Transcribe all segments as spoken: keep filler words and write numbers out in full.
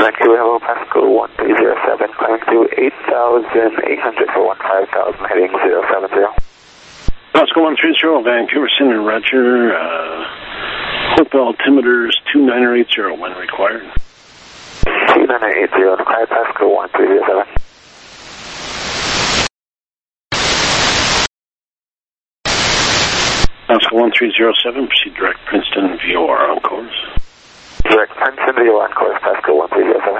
Vancouver, hello, Pascal one three zero seven, climbing to eight thousand eight hundred for one five thousand, heading zero seven zero. Pascal one three zero, Vancouver, Center, Roger. Uh, Hope altimeters two nine eight zero when required. two nine eight zero, required, Pascal one three zero seven. Pascal one three zero seven, proceed direct Princeton, V O R on course. Direct Princeton, V O R on course, Pascal one three zero seven.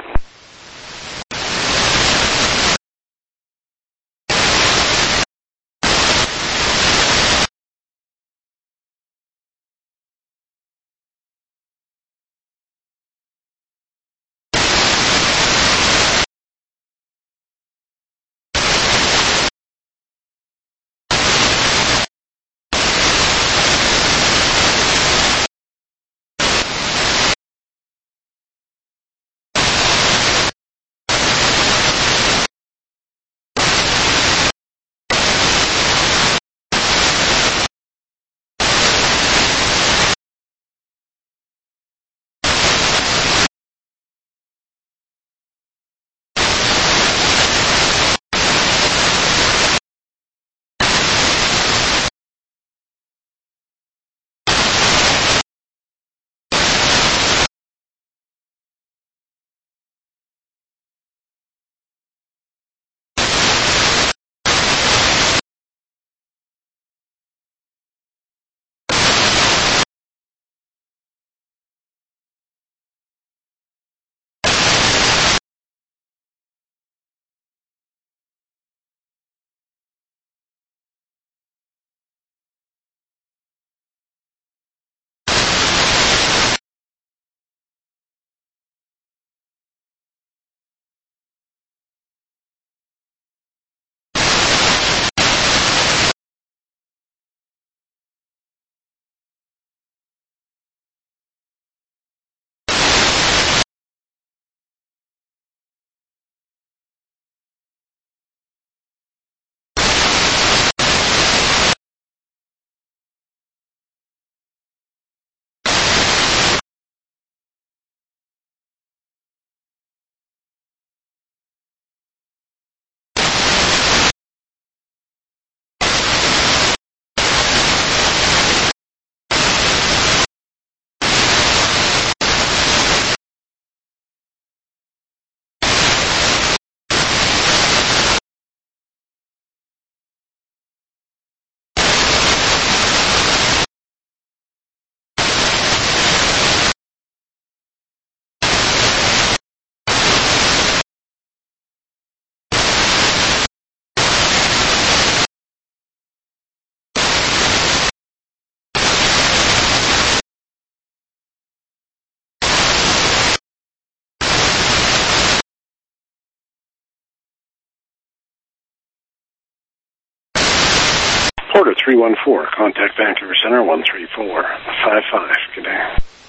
Porter three one four, contact Vancouver Center one three four five five. Good day.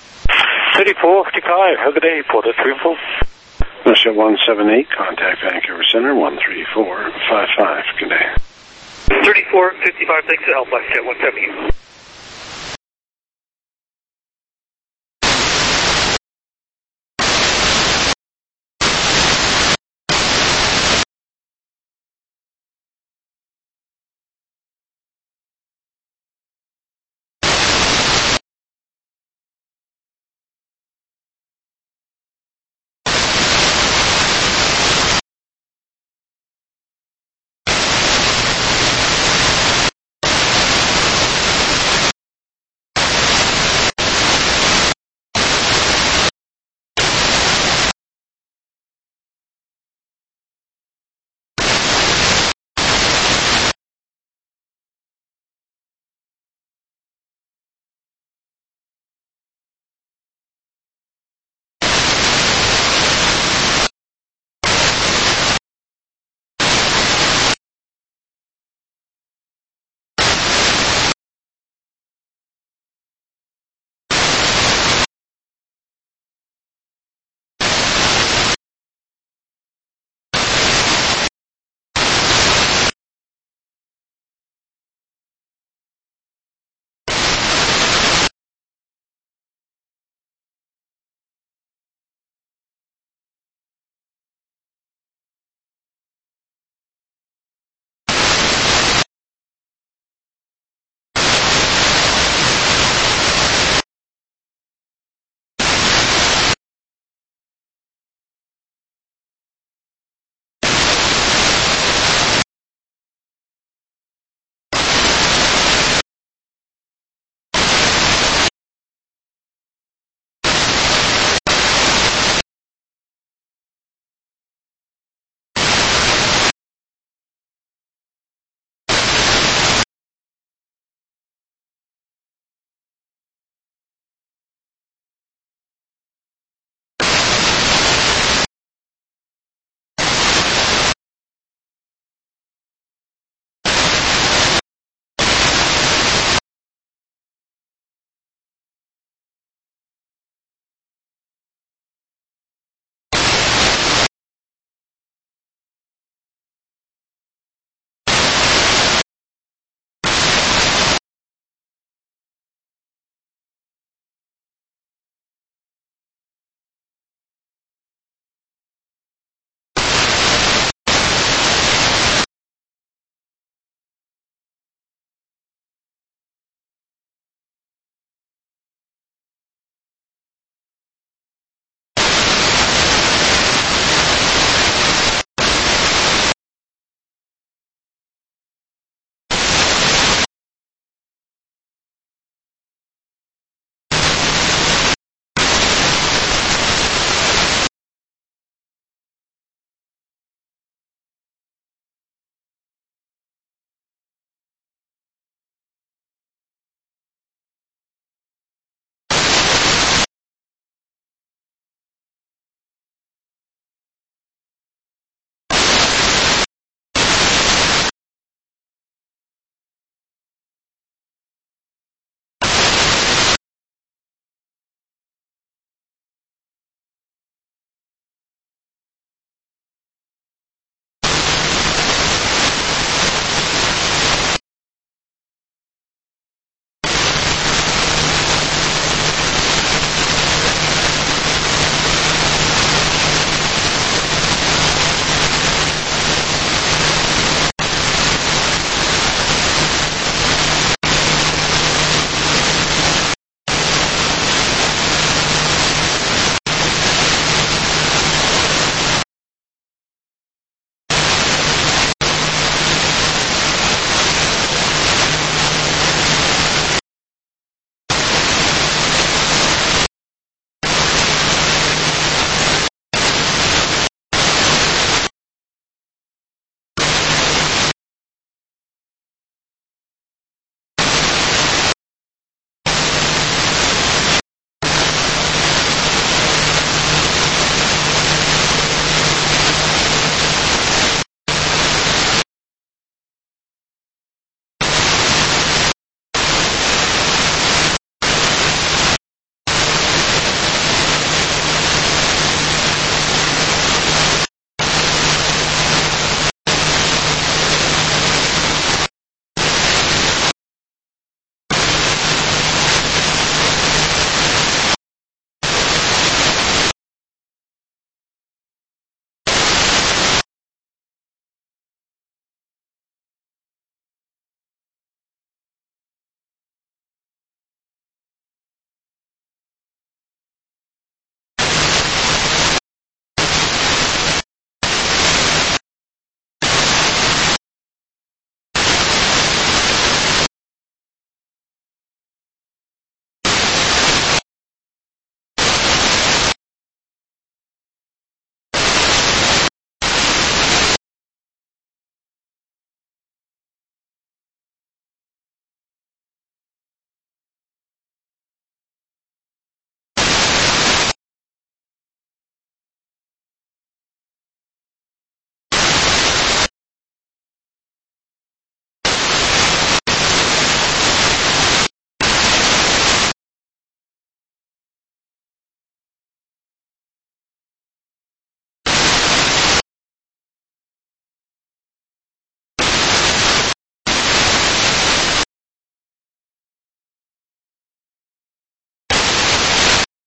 thirty-four fifty-five, have a good day, Porter three one four. Russia one seven eight, contact Vancouver Center one three four five five. Good day. thirty-four fifty-five, thanks to Alpha Jet one seventy.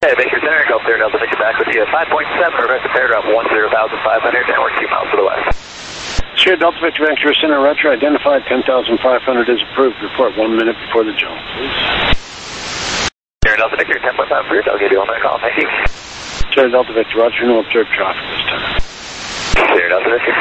Hey, Baker Center, Gulf Clear Delta Victor back with you at five point seven, reverse to paragraph one zero thousand five hundred, and we're two miles to the west. Sierra Delta Victor Vancouver Center, Roger, identified ten thousand five hundred is approved. Report one minute before the jump, please. Sierra Delta Victor, ten point five approved, I'll give you one minute call, thank you. Sierra Delta Victor, Roger, no observed traffic this time. Sierra Delta Victor.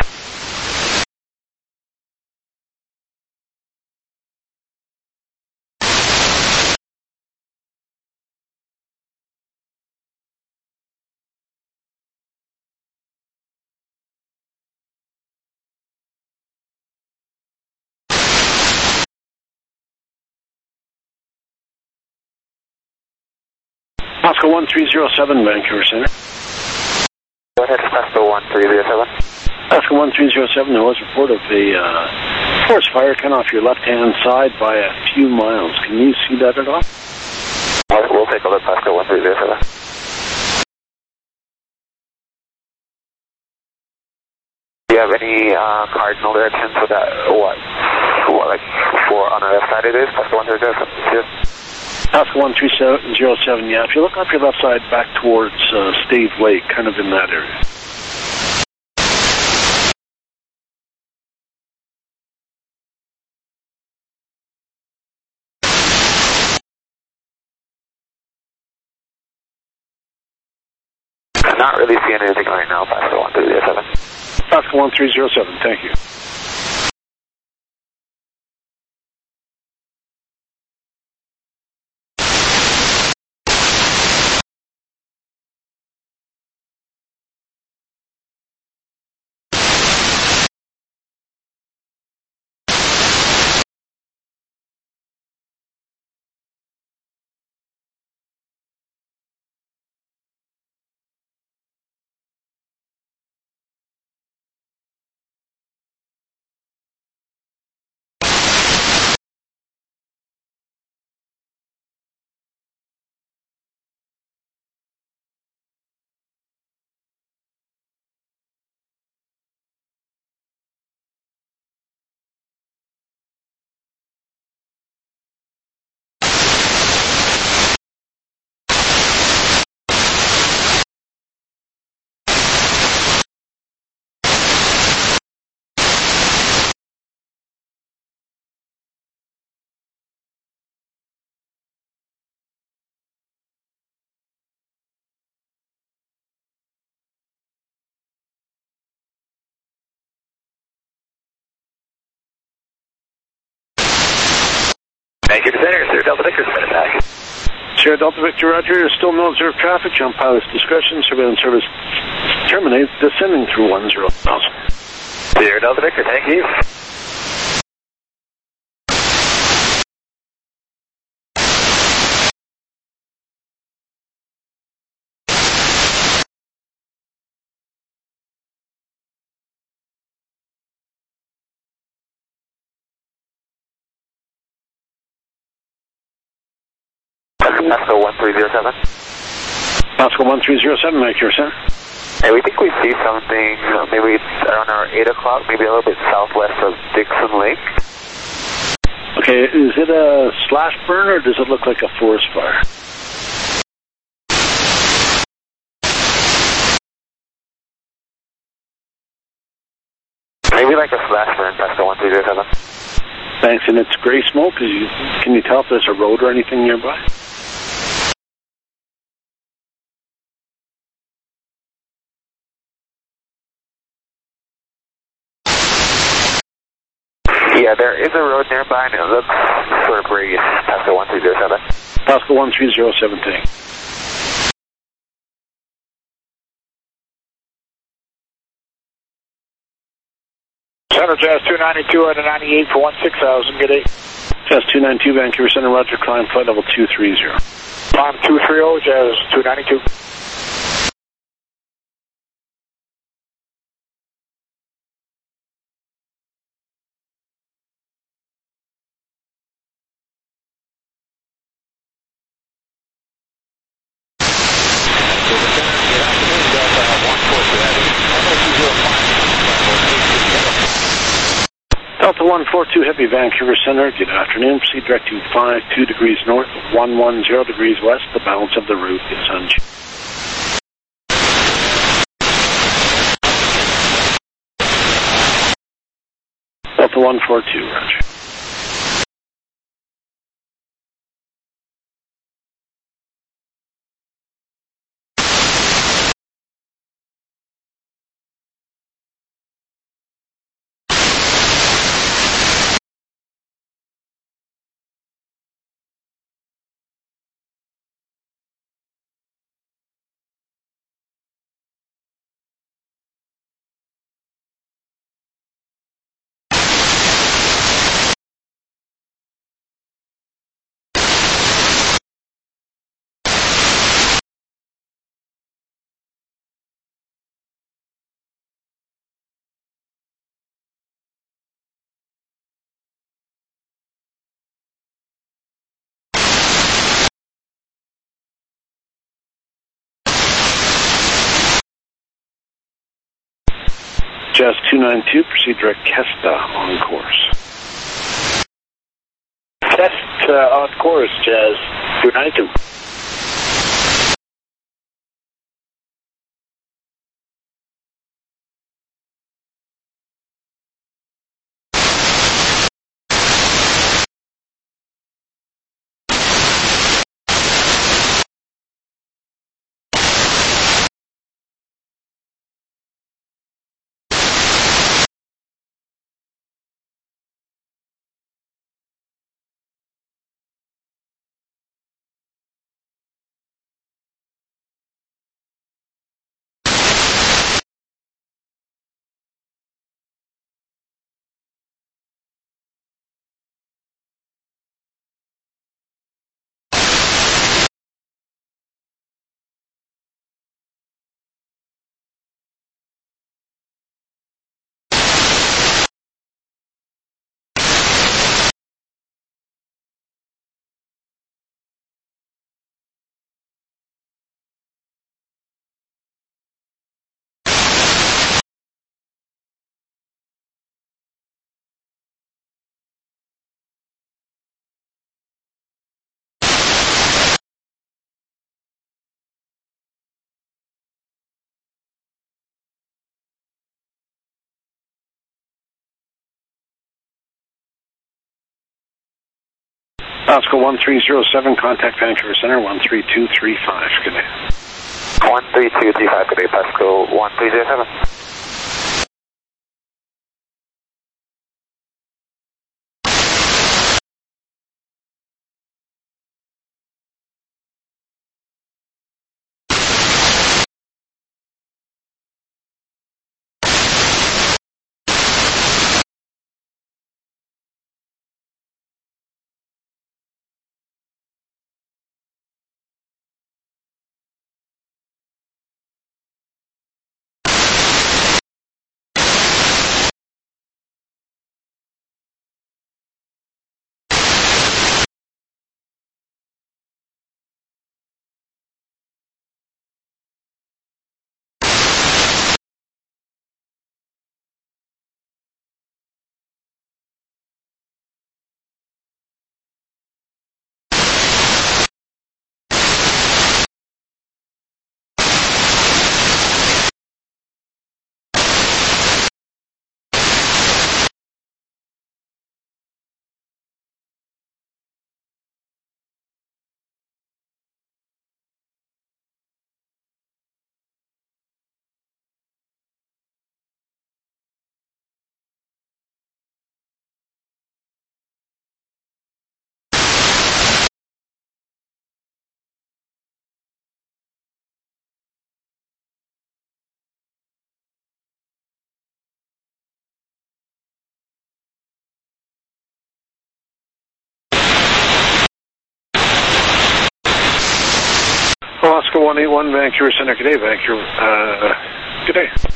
Pasco one three zero seven, Vancouver Center. Go ahead, Pasco one three zero seven. Pasco one three zero seven, there was a report of a uh, forest fire kind of off your left-hand side by a few miles. Can you see that at all? All right, we'll take a look, Pasco one three zero seven. Do you have any uh, cardinal directions for that? What? What, like, for on the left side it is? Pasco one three zero seven? Pasco one three zero seven, yeah. If you look off your left side back towards uh, Stave Lake, kind of in that area. I'm not really seeing anything right now, Pasco one three zero seven. Pasco one three zero seven, thank you. Thank you, Center. Sierra Delta Victor, a minute back. Sierra Delta Victor, Roger. Still no observed traffic. Jump pilot's discretion. Surveillance service terminates. Descending through one zero miles. Sierra Delta Victor, thank you. Pasco one three zero seven. Pasco one three zero seven, Vancouver Center. Hey, we think we see something, uh, maybe around our eight o'clock, maybe a little bit southwest of Dixon Lake. Okay, is it a slash burn or does it look like a forest fire? Maybe like a slash burn, Pasco one three zero seven. Thanks, and it's gray smoke. Is you, can you tell if there's a road or anything nearby? Yeah, there is a road nearby, and it looks sort of breeze. Pasco one three zero seven. Pasco one three zero seven, thank you. Center Jazz two ninety-two at a ninety-eight for one six thousand, good day. Jazz two ninety-two, Vancouver Center, Roger, climb flight level two three zero. Climb two three zero, Jazz two ninety-two. Delta one four two Heavy, Vancouver Center, good afternoon. Proceed direct to five two degrees north, one one zero degrees west. The balance of the route is unchanged. Delta one four two, roger. Jazz two nine two, proceed direct Kesta on course. Test uh, on course, Jazz two nine two. Oscar one three zero seven, contact Vancouver Center, one three two three five, good day. one three two three five, good day, Pasco one three zero seven. Oscar one eight one, Vancouver Center, good day, Vancouver, uh, good day.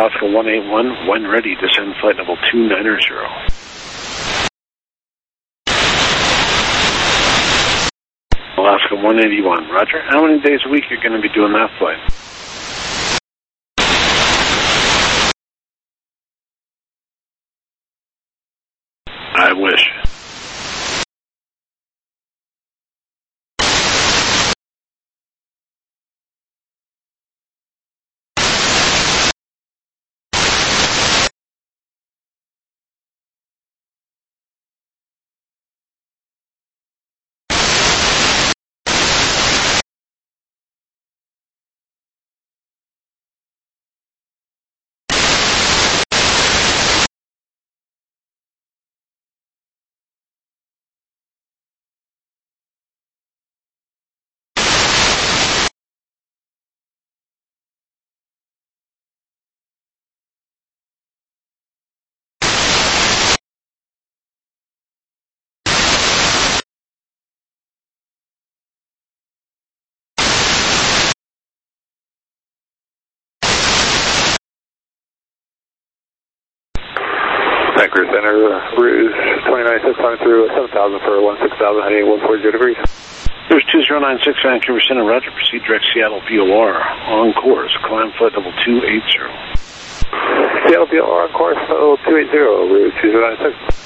Alaska one eight one, when ready, descend flight level two nine zero. Alaska one eighty-one, roger. How many days a week are you going to be doing that flight? I wish. Vancouver Center, uh, Rouge twenty-nine six climbing through seven thousand for one six thousand, heading one forty degrees. Rouge two zero nine six, Vancouver Center, roger. Proceed direct Seattle V O R, on course, climb flight level two eighty. Seattle V O R on course, level two eighty, Rouge two zero nine six.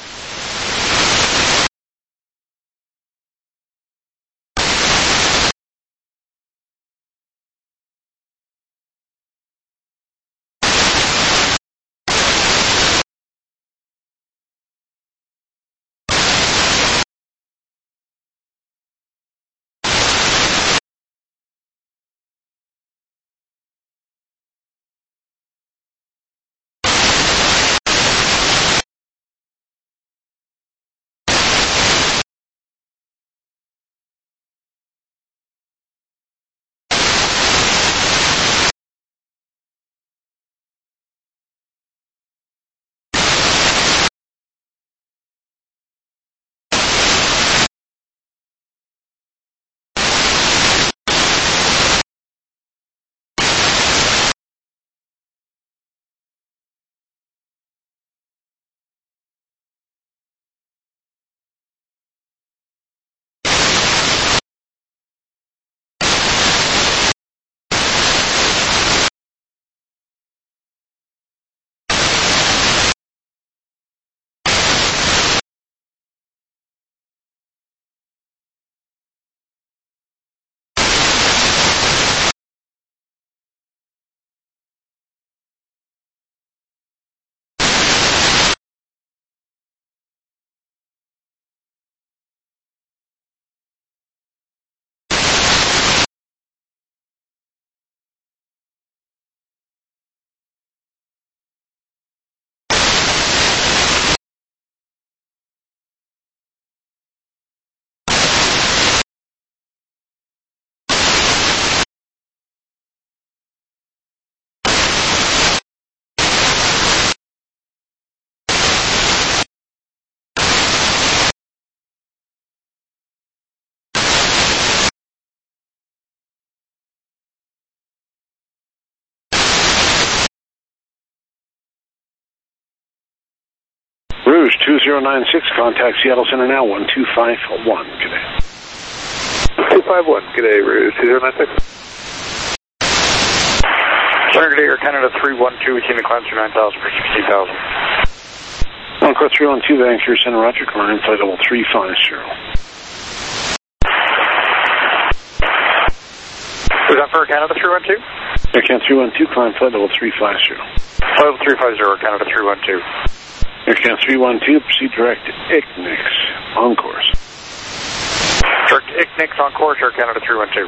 Rouge two zero nine six, contact Seattle Center now, one two five one, good day. two five one, good day, Rouge two zero nine six. Center, good day, Air Canada three one two, we came to climb through nine thousand for sixty thousand. On course three one two, Vancouver Center, roger, climb flight level three five zero. Was that for Air Canada three one two? Air Canada three one two, climb flight level three five zero. Level three five zero, Air Canada three one two. Air Canada three one two, proceed direct to I C N I X, on course. Direct I C N I X on course, Air Canada three one two.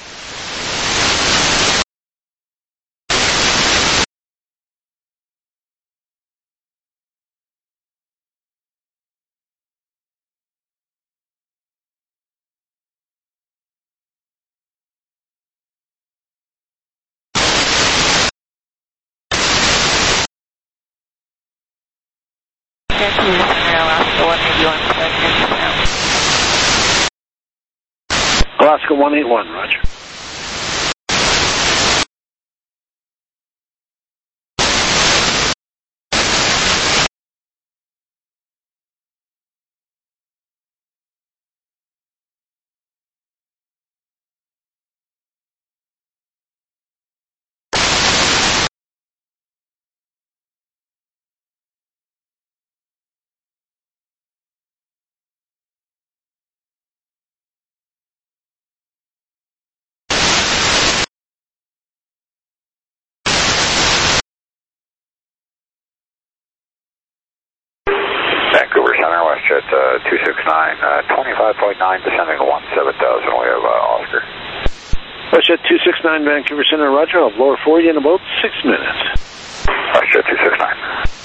Alaska one eight one, roger. uh, two six nine, uh, twenty-five point nine, descending to one seven thousand. We have uh, Oscar. WestJet two six nine, Vancouver Center, roger. I'll lower for you in about six minutes. WestJet two six nine.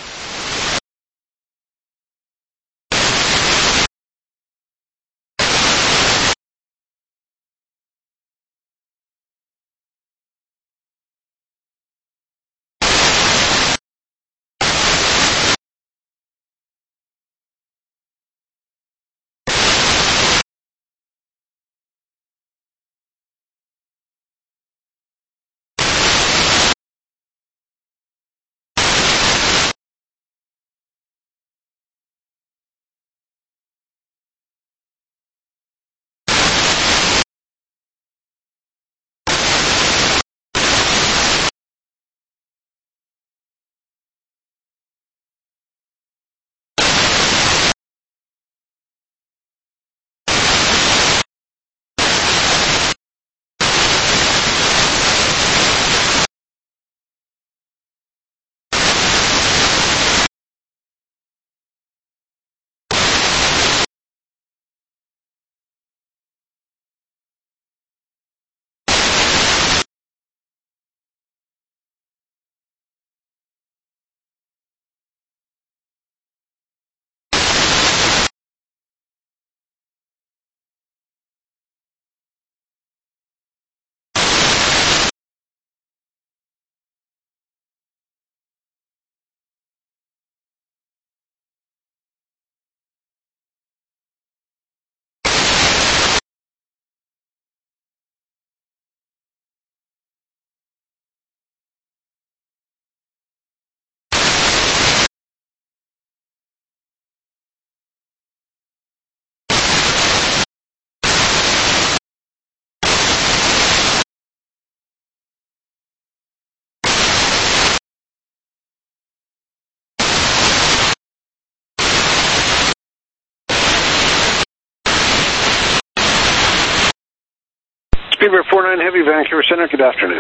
Speedbird four nine Heavy, Vancouver Center, good afternoon.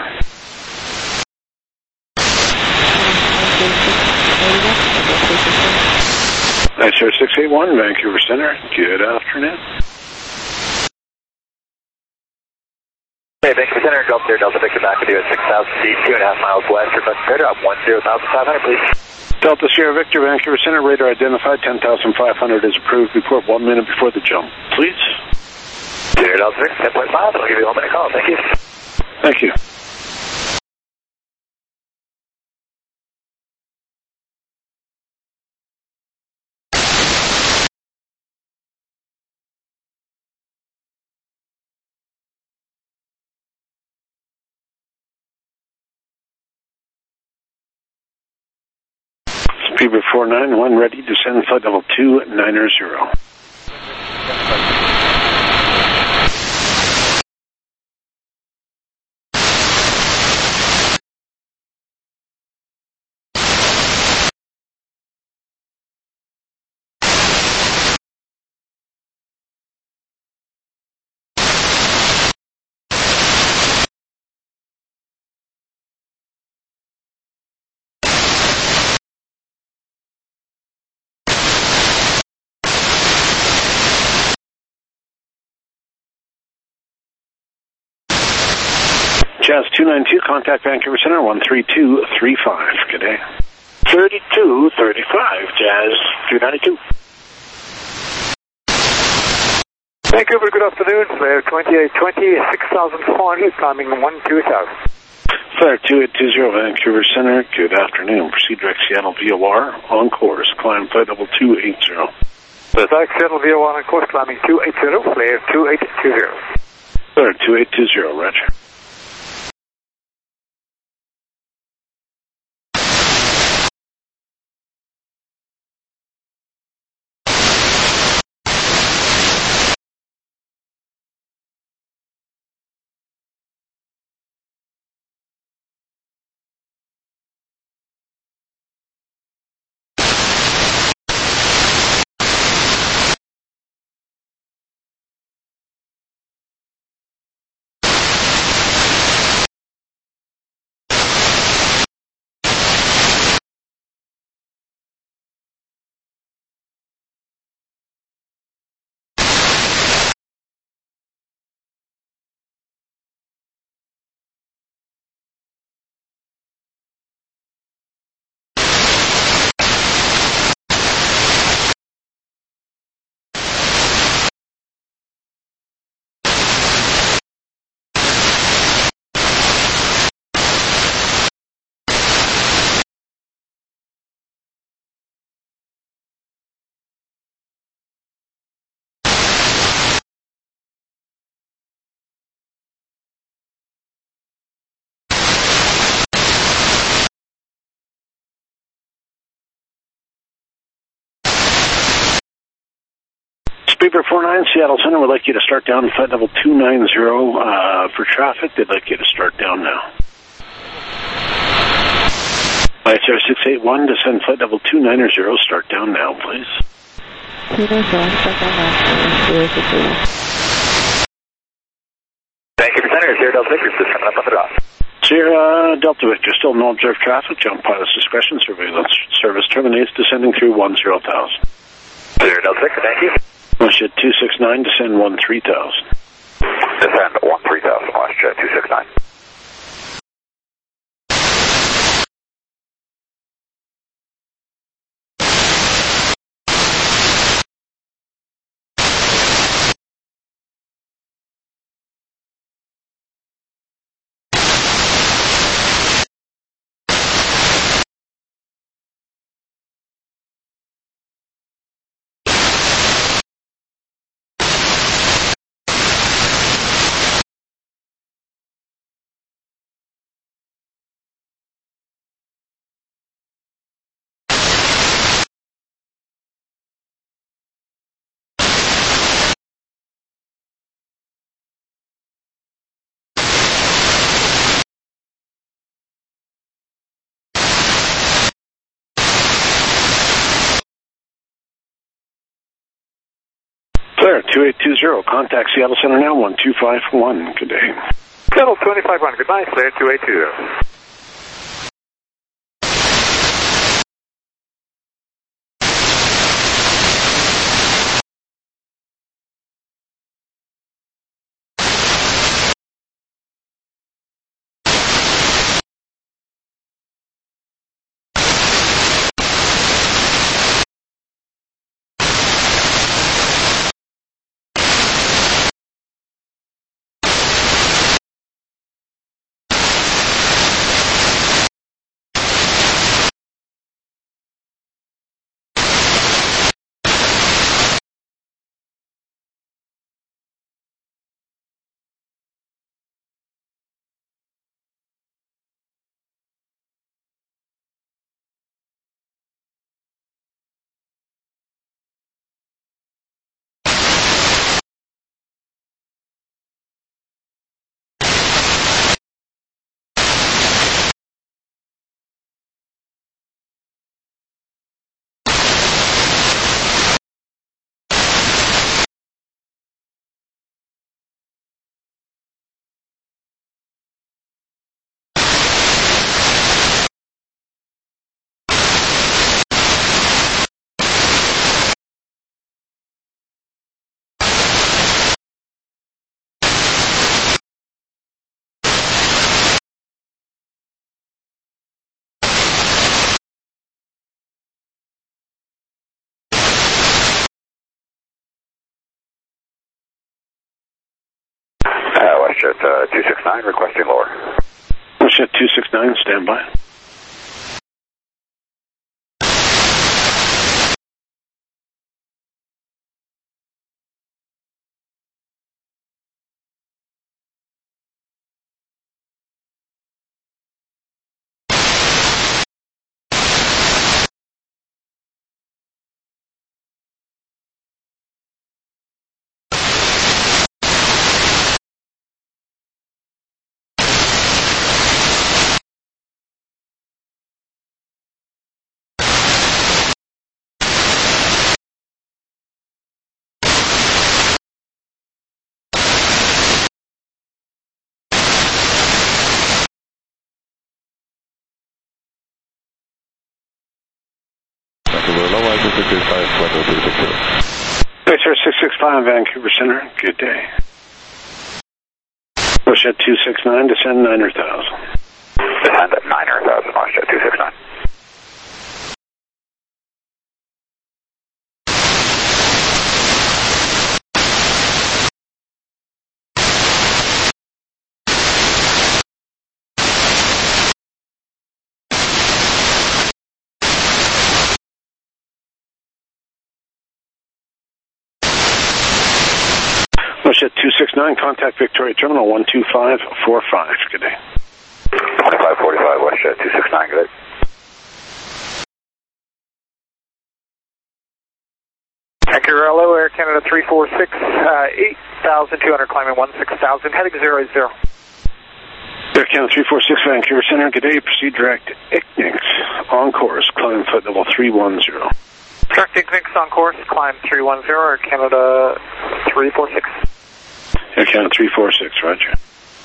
Nice Air six eight one, Vancouver Center, good afternoon. Hey, Vancouver Center, Delta Air, Delta Victor back with you at six thousand feet, two and a half miles west, request radar up one zero thousand five hundred, please. Delta Sierra Victor, Vancouver Center, radar identified, ten thousand five hundred is approved. Report one minute before the jump, please. Sierra Delta Victor, ten point five, I'll give you a one minute call, thank you. Thank you. Speedbird four nine one ready, descend flight level two niner zero. Jazz two nine two, contact Vancouver Center, one three two three five. Good day. thirty-two thirty-five, Jazz two ninety-two. Vancouver, good afternoon. Flare twenty-eight twenty, six thousand four hundred, climbing one two thousand. Flare two eight two zero, Vancouver Center, good afternoon. Proceed direct Seattle V O R, on course, climb flight level two eight zero. Direct Seattle V O R on course, climbing two eight zero, flare two eight two zero. Flare two eight two zero, roger. Beaver four nine, Seattle Center would like you to start down flight level two nine zero uh, for traffic. They'd like you to start down now. I S R six eight one, descend flight level two nine zero, start down now, please. two nine zero, start down now, zero six eight one. Thank you for center, zero Delta Victor, just coming up on the drop. Sierra Delta Victor, still no observed traffic, jump pilot's discretion, surveillance service terminates, descending through one zero thousand. Zero Delta Victor, thank you. WestJet two six nine, descend one three thousand. Descend one three thousand, WestJet two six nine. Clear, two eight two zero, contact Seattle Center now, one two five one, good day. Seattle twenty-five one, good night, clear two eight two zero. WestJet uh, two six nine, requesting lower. WestJet two six nine, stand by. X R six six five, Vancouver Center, good day. WestJet two six nine, descend niner thousand. Descend at niner thousand, WestJet two six nine. WestJet two six nine, contact Victoria Terminal one two five four five, good day. twenty-five forty-five, WestJet two six nine, good day. Anchorello, Air Canada three four six, uh, eight thousand two hundred, climbing one six thousand, heading zero zero. Air Canada three four six, Vancouver Center, good day, proceed direct I C N I X, on course, climb flight level three one zero. Direct I C N I X on course, climb three one zero, Air Canada three four six. Air Canada three four six, roger.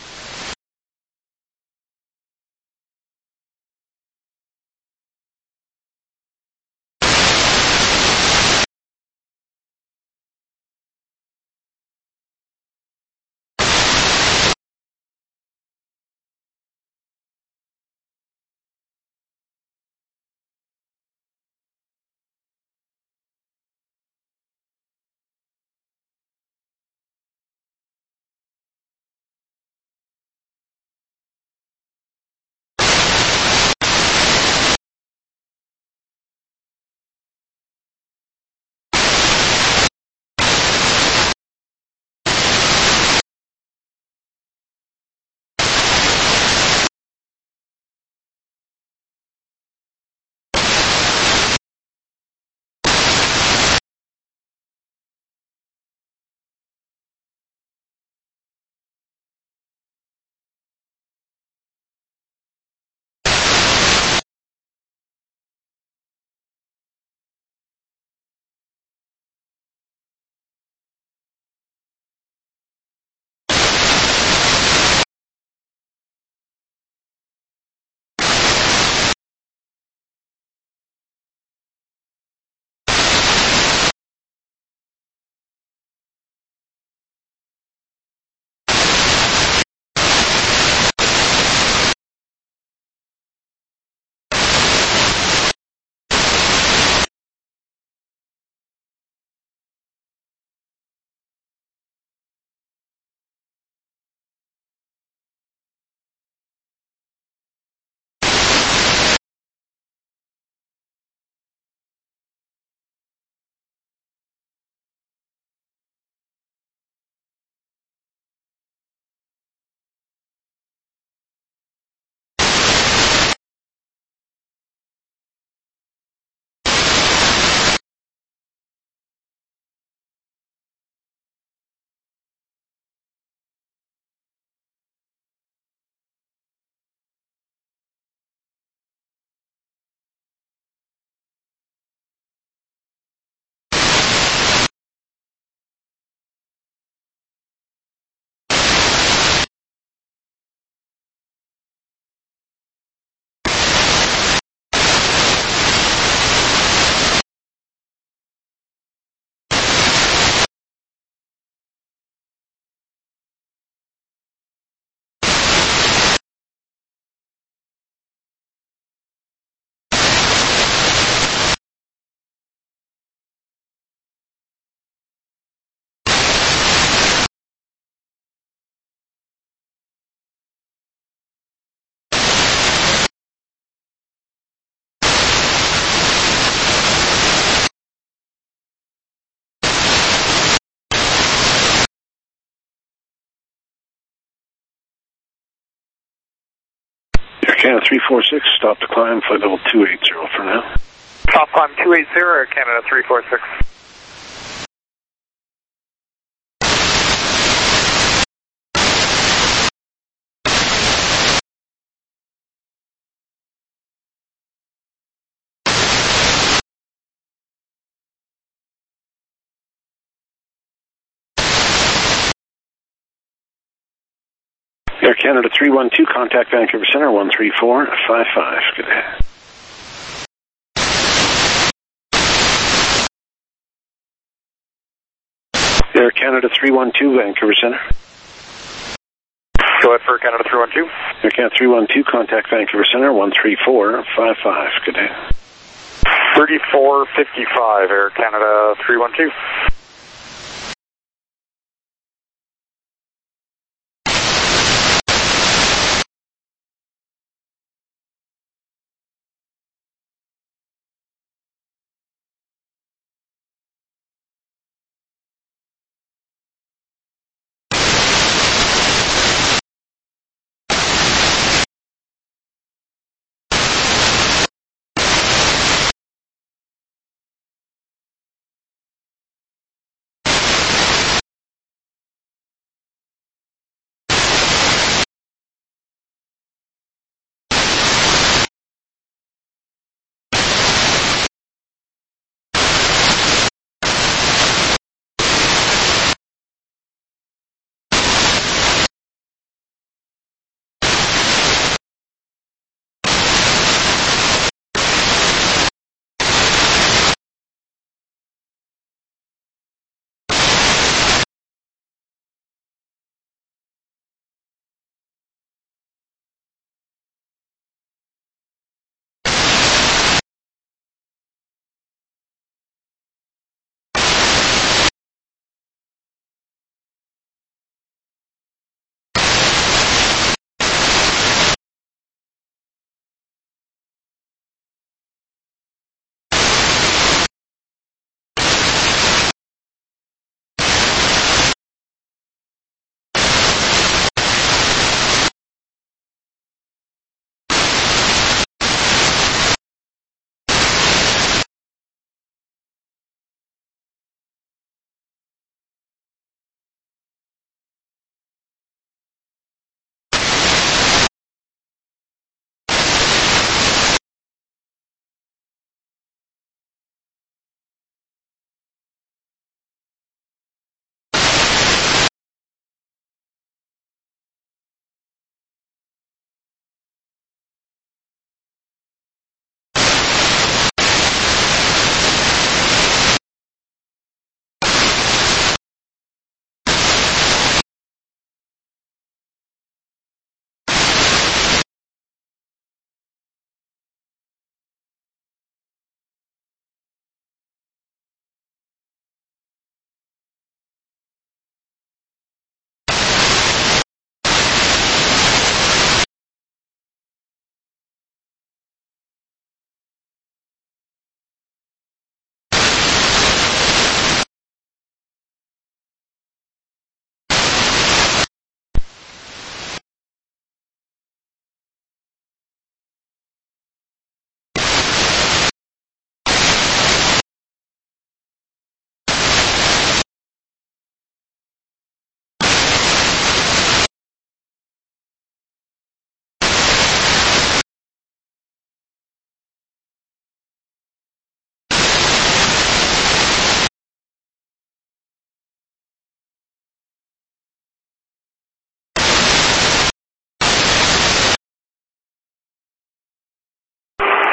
Air Canada three four six, stop to climb, flight level two eight zero for now. Stop climb two eight zero, Air Canada three four six. Air Canada three one two, contact Vancouver Center, one three four five five, good day. Air Canada three one two, Vancouver Center. Go ahead for Canada three one two. Air Canada three one two, contact Vancouver Center, one three four five five, good day. thirty-four fifty-five, Air Canada three one two.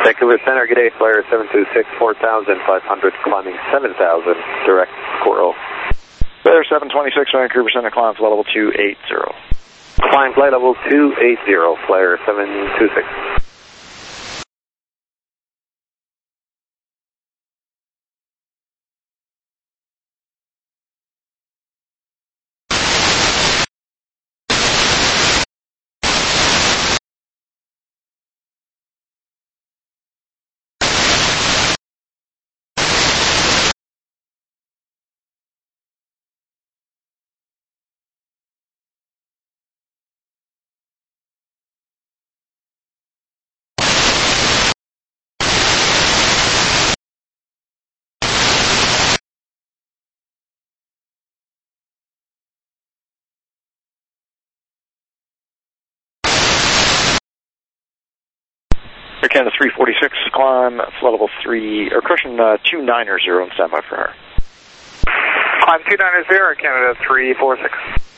Vancouver Center, good day, flyer seven two six, four thousand five hundred, climbing seven thousand, direct Coral. Flyer seven twenty-six, Vancouver Center, climb flight level two eighty. Climb flight level two eighty, flyer seven two six. Air Canada three forty-six, climb flight level three, or correction, uh, two ninety and standby for her. Climb two ninety, Air Canada three forty-six.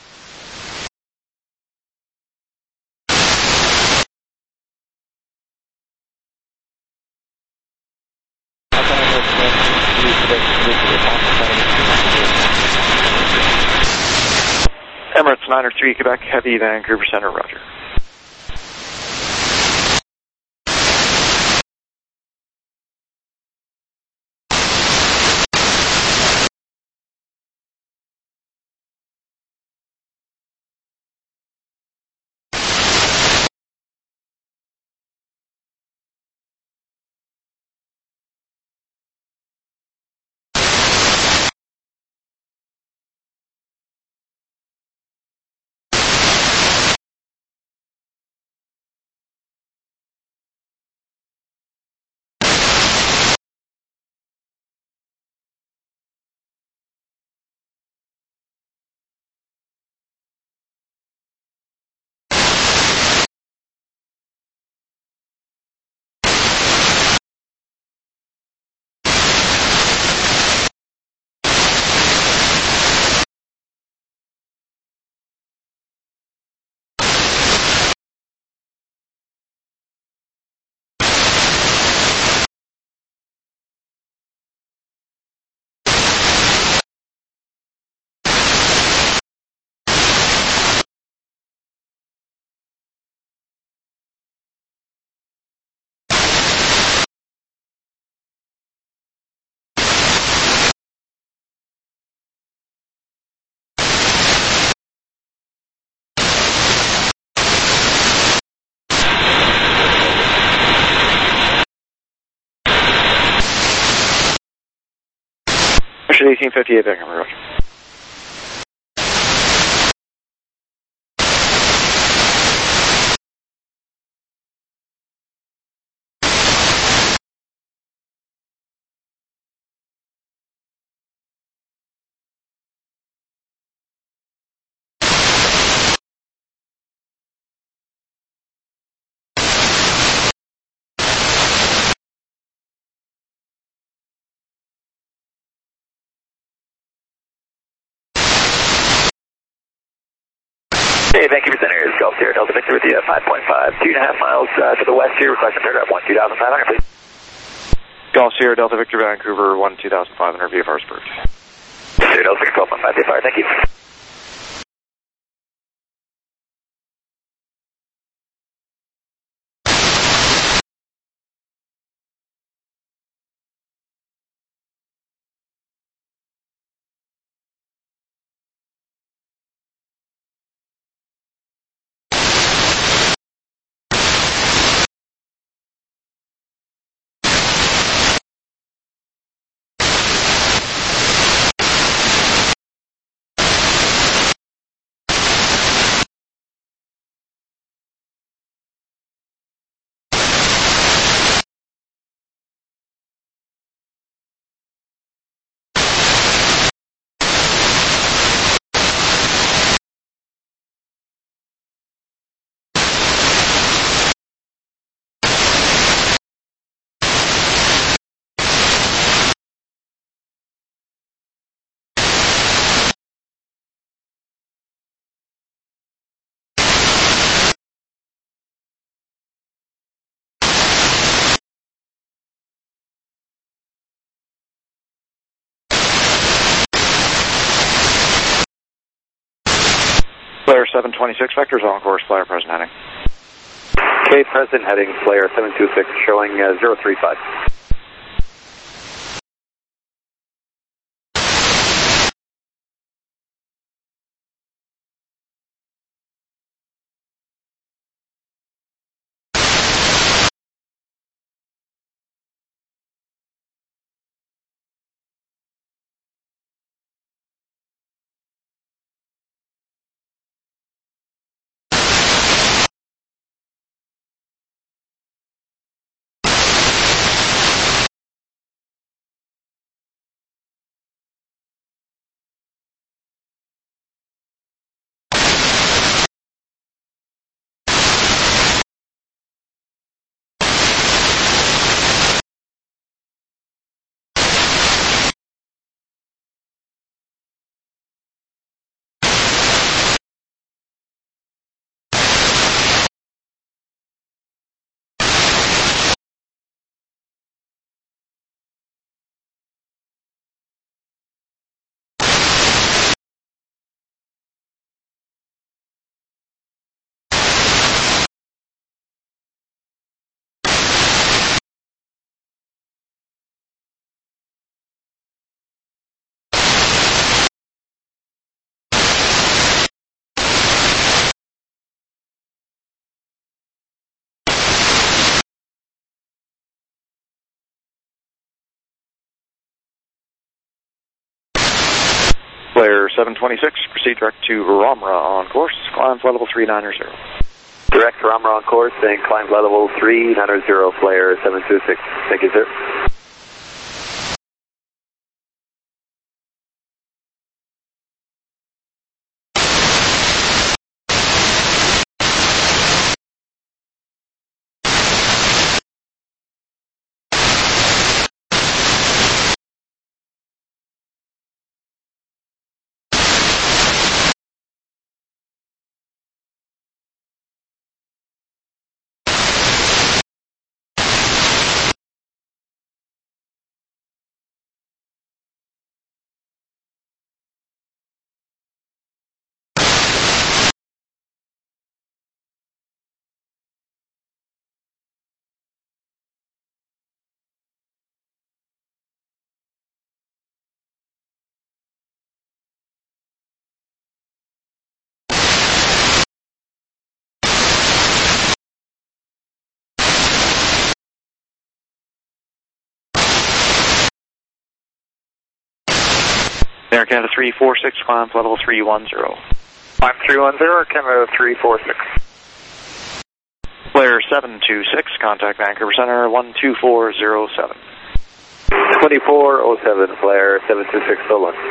Emirates nine three, Quebec, heavy, Vancouver Center, roger. eighteen fifty-eight, Vancouver, roger. Hey, Vancouver Center, is Gulf Sierra Delta Victor with you at five point five, two and a half miles uh, to the west here, requesting paragraph one two thousand five hundred, please. Gulf Sierra Delta Victor, Vancouver, one two thousand five hundred, V F R approved. Sierra Delta Victor, twelve point five, V F R, thank you. Flare seven twenty-six, vectors on course, flare present heading. Okay, present heading, Flare seven two six, showing uh, zero three five. Flare seven twenty-six, proceed direct to Ramra on course, climb flight level three nine zero. Direct to Ramra on course, and climb flight level three nine zero, Flare seven two six. Thank you, sir. Air Canada three four six, climb flight level three one zero. Climb three one zero, Canada three four six. Flare seven two six, contact Vancouver Center one two four zero seven. twenty-four oh seven, Flare seven two six, so long.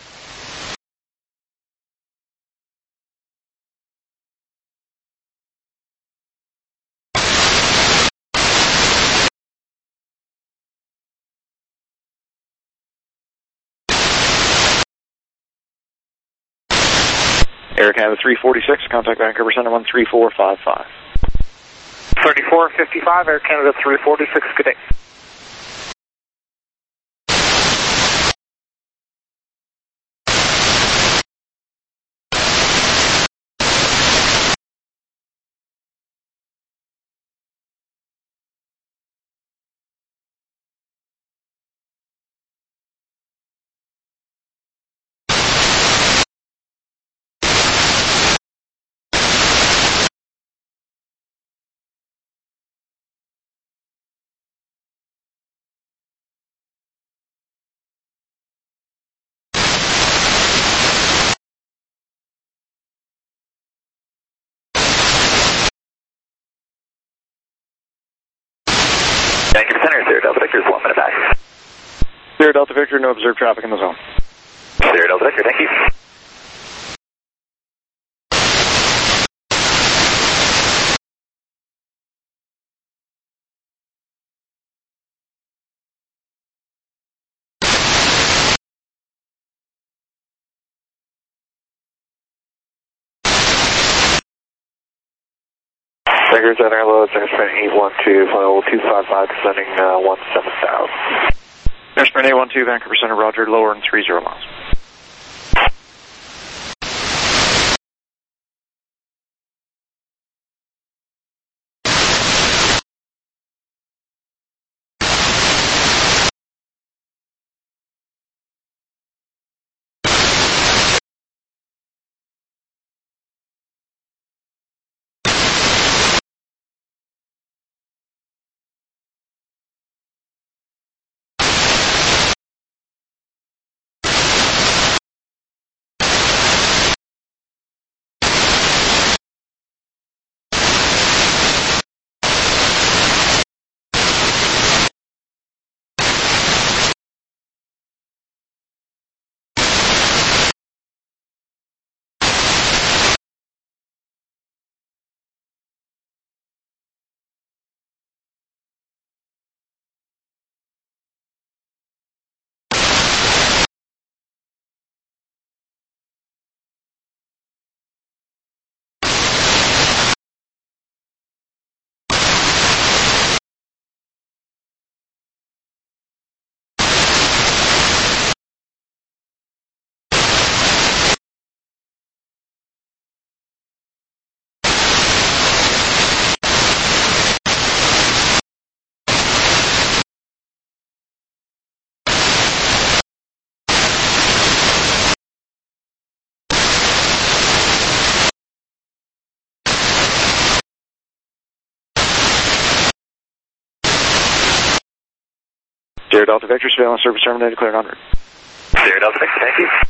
Air Canada three forty-six, contact Vancouver Center one three four five five. thirty-four fifty-five, Air Canada three forty-six, good day. Vancouver Center, Sierra Delta Victor is one minute back. Sierra Delta Victor, no observed traffic in the zone. Sierra Delta Victor, thank you. Vancouver Center, low, Airsprint eight one two, flight level two five five, descending uh, one seven thousand. Airsprint eight one two, Vancouver Center, roger, lower in three zero miles. Sierra Delta Victor, surveillance service terminated, cleared en route. Sierra Delta Victor, thank you.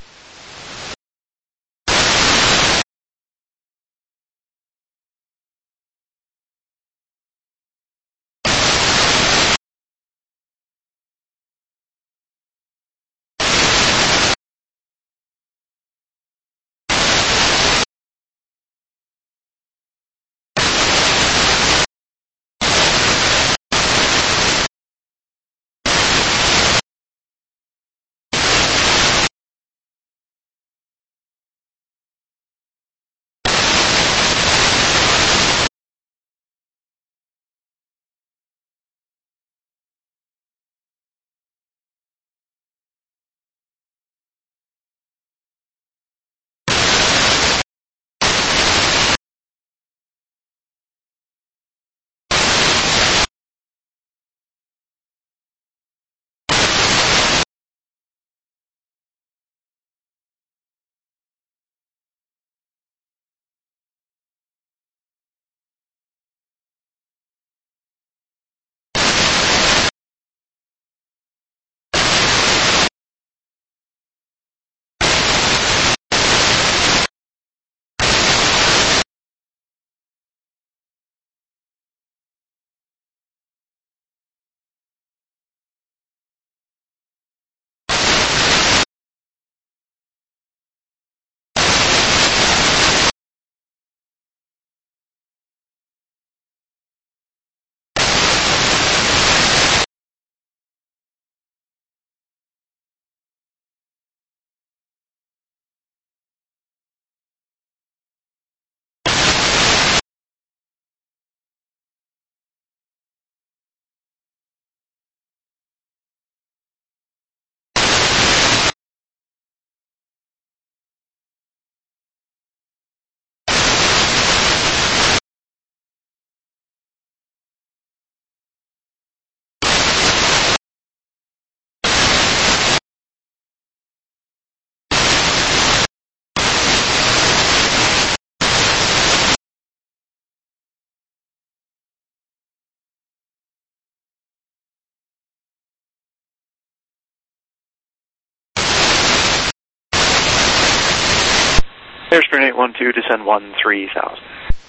Air Spirit eight one two, descend one three thousand.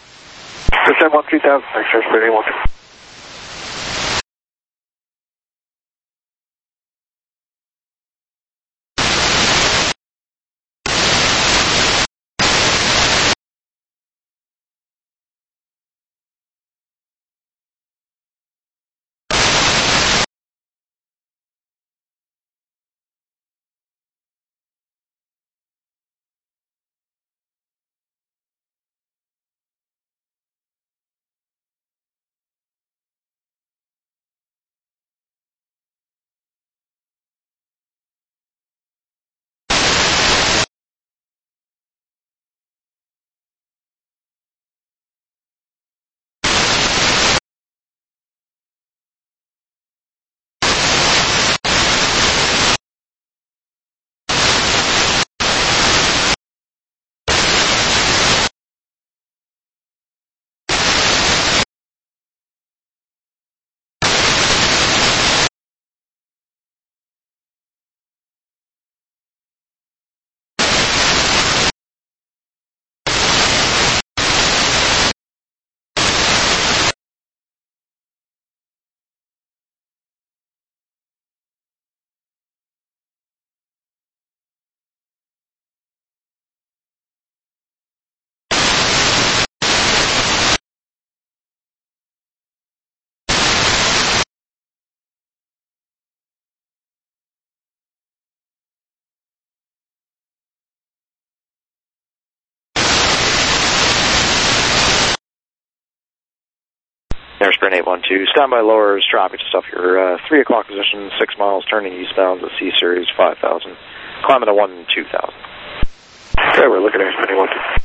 Descend one three thousand, thanks, Air Spirit eight one two. Air Spirit eight one two, standby lowers, traffic just off your uh, three o'clock position, six miles, turning eastbound to C Series five thousand, climbing to one two thousand. Okay, we're looking at Air Spirit eight one two.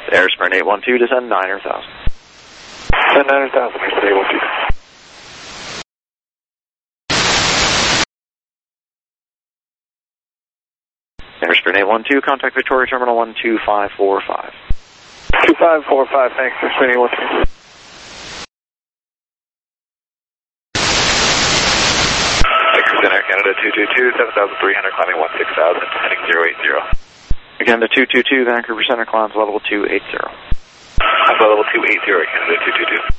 Airsprint eight one two, descend niner thousand. Descend niner thousand, Airsprint eight one two. Airsprint eight one two, contact Victoria Terminal one two five four five. two five four five, thanks, Airsprint eight one two. Air Canada two two two, seven thousand three hundred, climbing one six thousand, heading zero eight zero. Again, the two two two, Vancouver Center, climbs level two eight zero. Alpha level two eight zero, Canada two two two.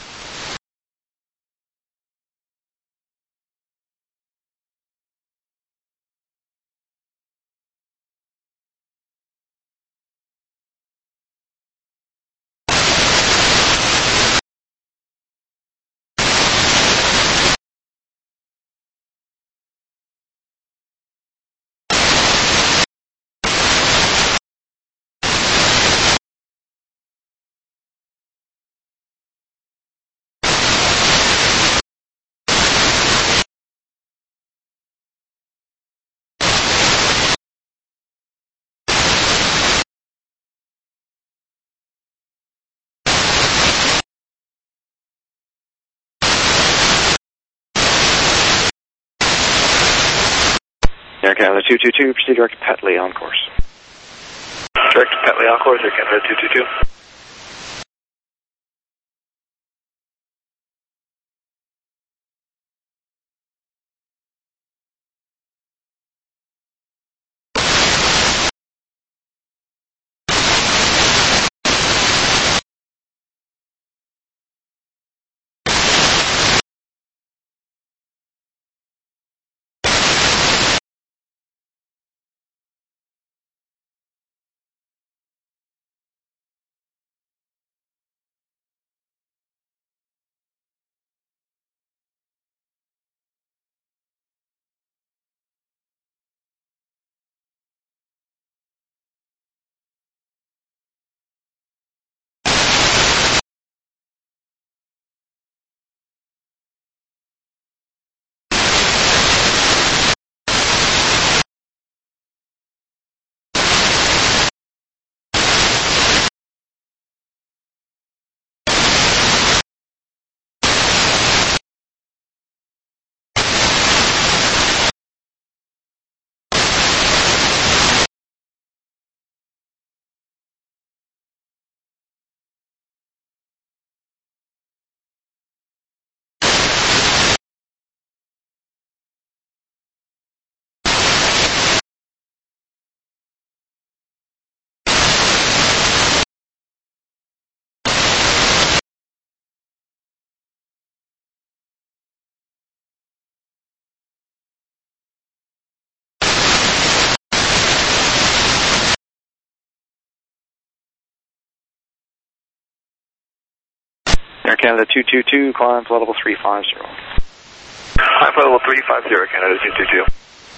Air Canada two two two, proceed direct to Petley on course. Direct to Petley on course, Air Canada two two two. Air Canada two two two, climb to level three five zero. Climb to level three five zero, Canada two two two.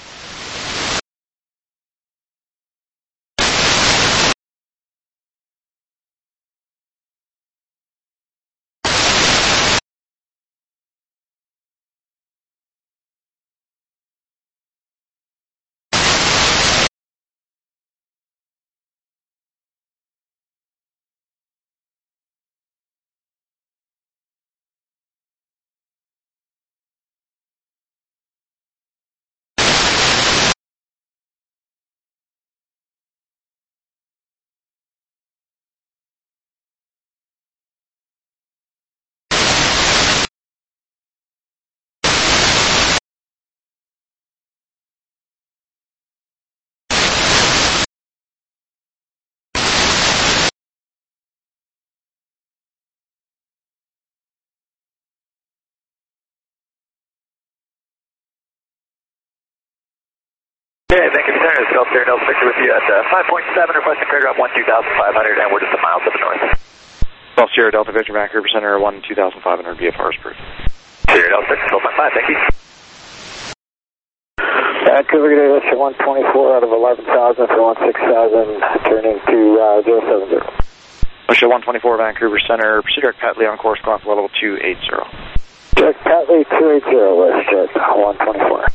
Okay, thank you, sir. It's Delta Delta Victor with you at uh, five point seven, requesting paragraph one two thousand five hundred, and we're just a mile to the north. Delta Sierra Delta Victor, Vancouver Center, one two thousand five hundred, V F R is approved. Sierra Delta Victor, twelve point five, thank you. Vancouver, good day, one twenty-four out of eleven thousand for one six thousand, turning to uh, zero seven zero. Russia one twenty-four, Vancouver Center, proceed direct Petley on course, climb to level two eight zero. Direct Petley two eight zero, west jet, one twenty-four.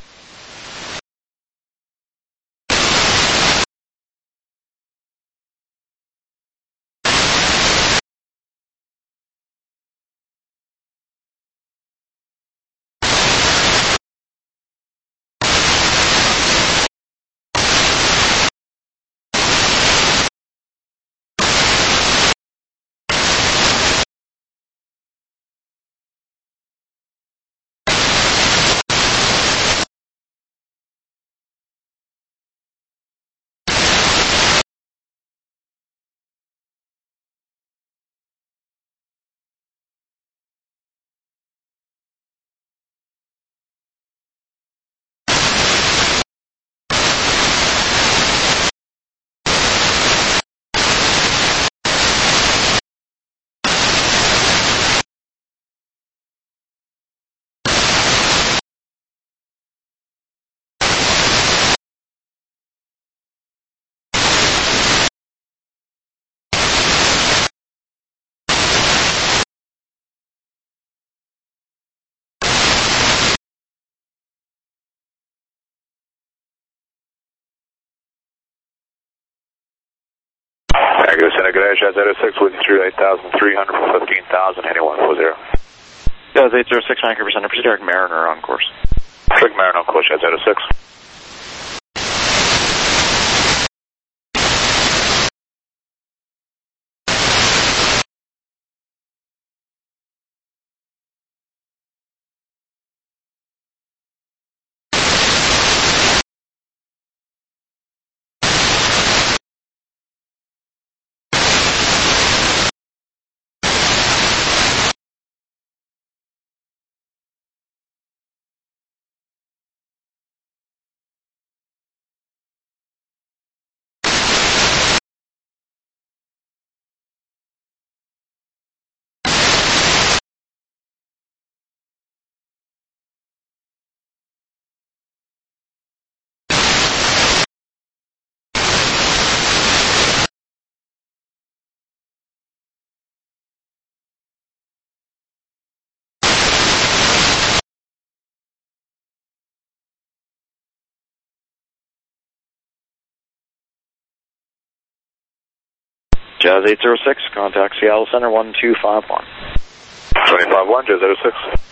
Center, good day, Jazz eight oh six with you through eight thousand three hundred for fifteen thousand, anyone four zero. Jazz eight oh six, Vancouver Center, proceed Eric Mariner on course. Eric Mariner on course, Jazz eight oh six. Jazz eight oh six, contact Seattle Center one two five one. twenty-five one, Jazz eight oh six.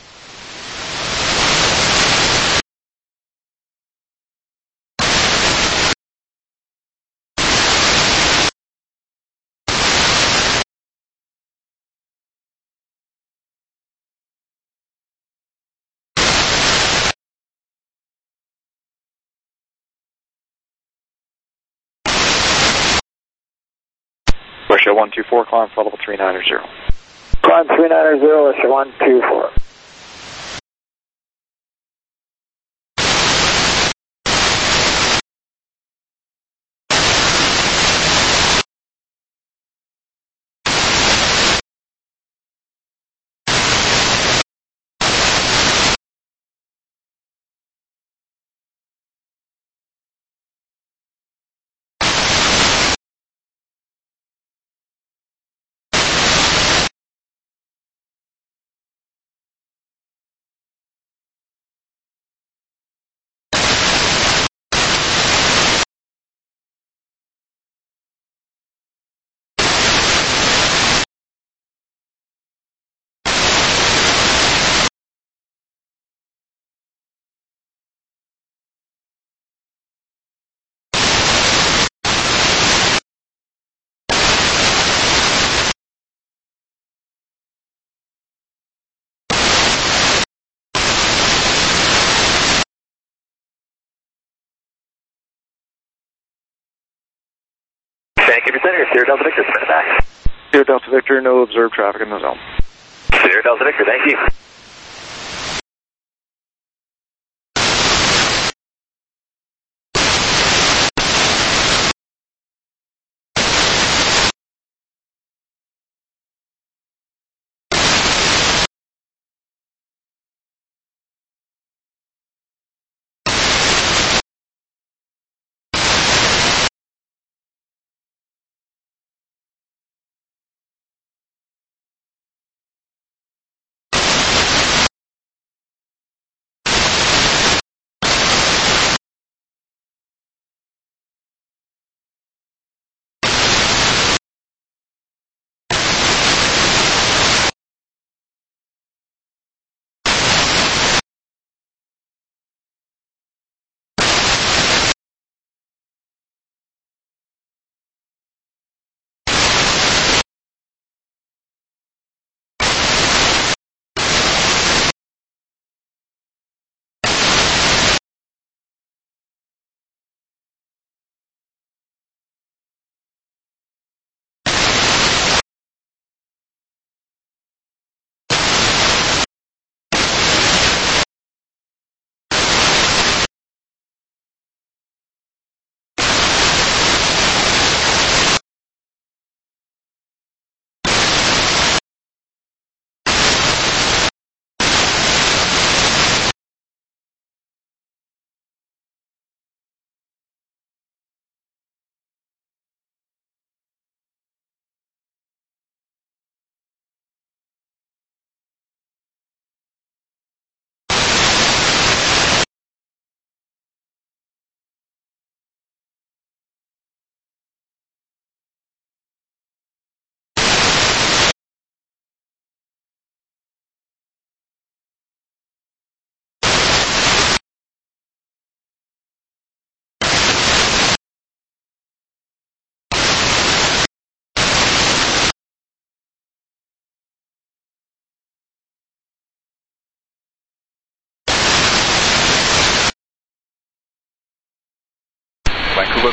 Russia one two four, climb for level three ninety. Climb three ninety, Russia one two four. Vancouver Center, Sierra Delta Victor, spin it back. Sierra Delta Victor, no observed traffic in the zone. Sierra Delta Victor, thank you.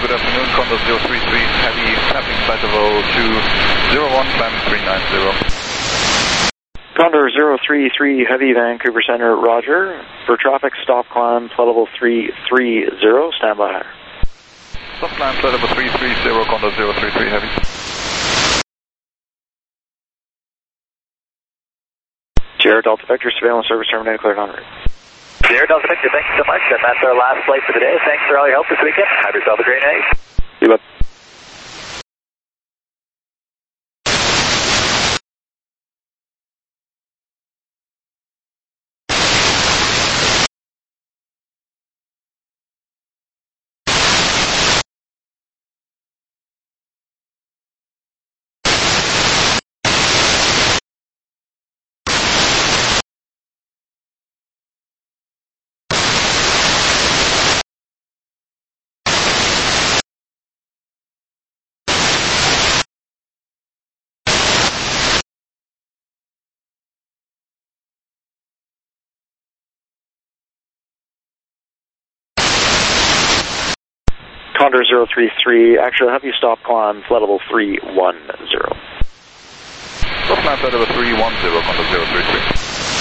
good afternoon, Condor zero three three, heavy, tapping flight level two zero one, climbing three nine zero. Condor zero three three, heavy, Vancouver Center, roger. For traffic, stop climb, flight level three three zero, stand by higher. Stop climb, flight level three three zero, Condor zero three three, heavy. Sierra Delta Victor, surveillance service terminated, cleared on route. Sierra Delta Victor, thank you so much. And that's our last flight for the day. Thanks for all your help this weekend. Have yourself a great night. You bet. Condor zero three three, actually have you stop climb, flight level three one zero. Stop climb, flight level three one zero, Condor zero three three.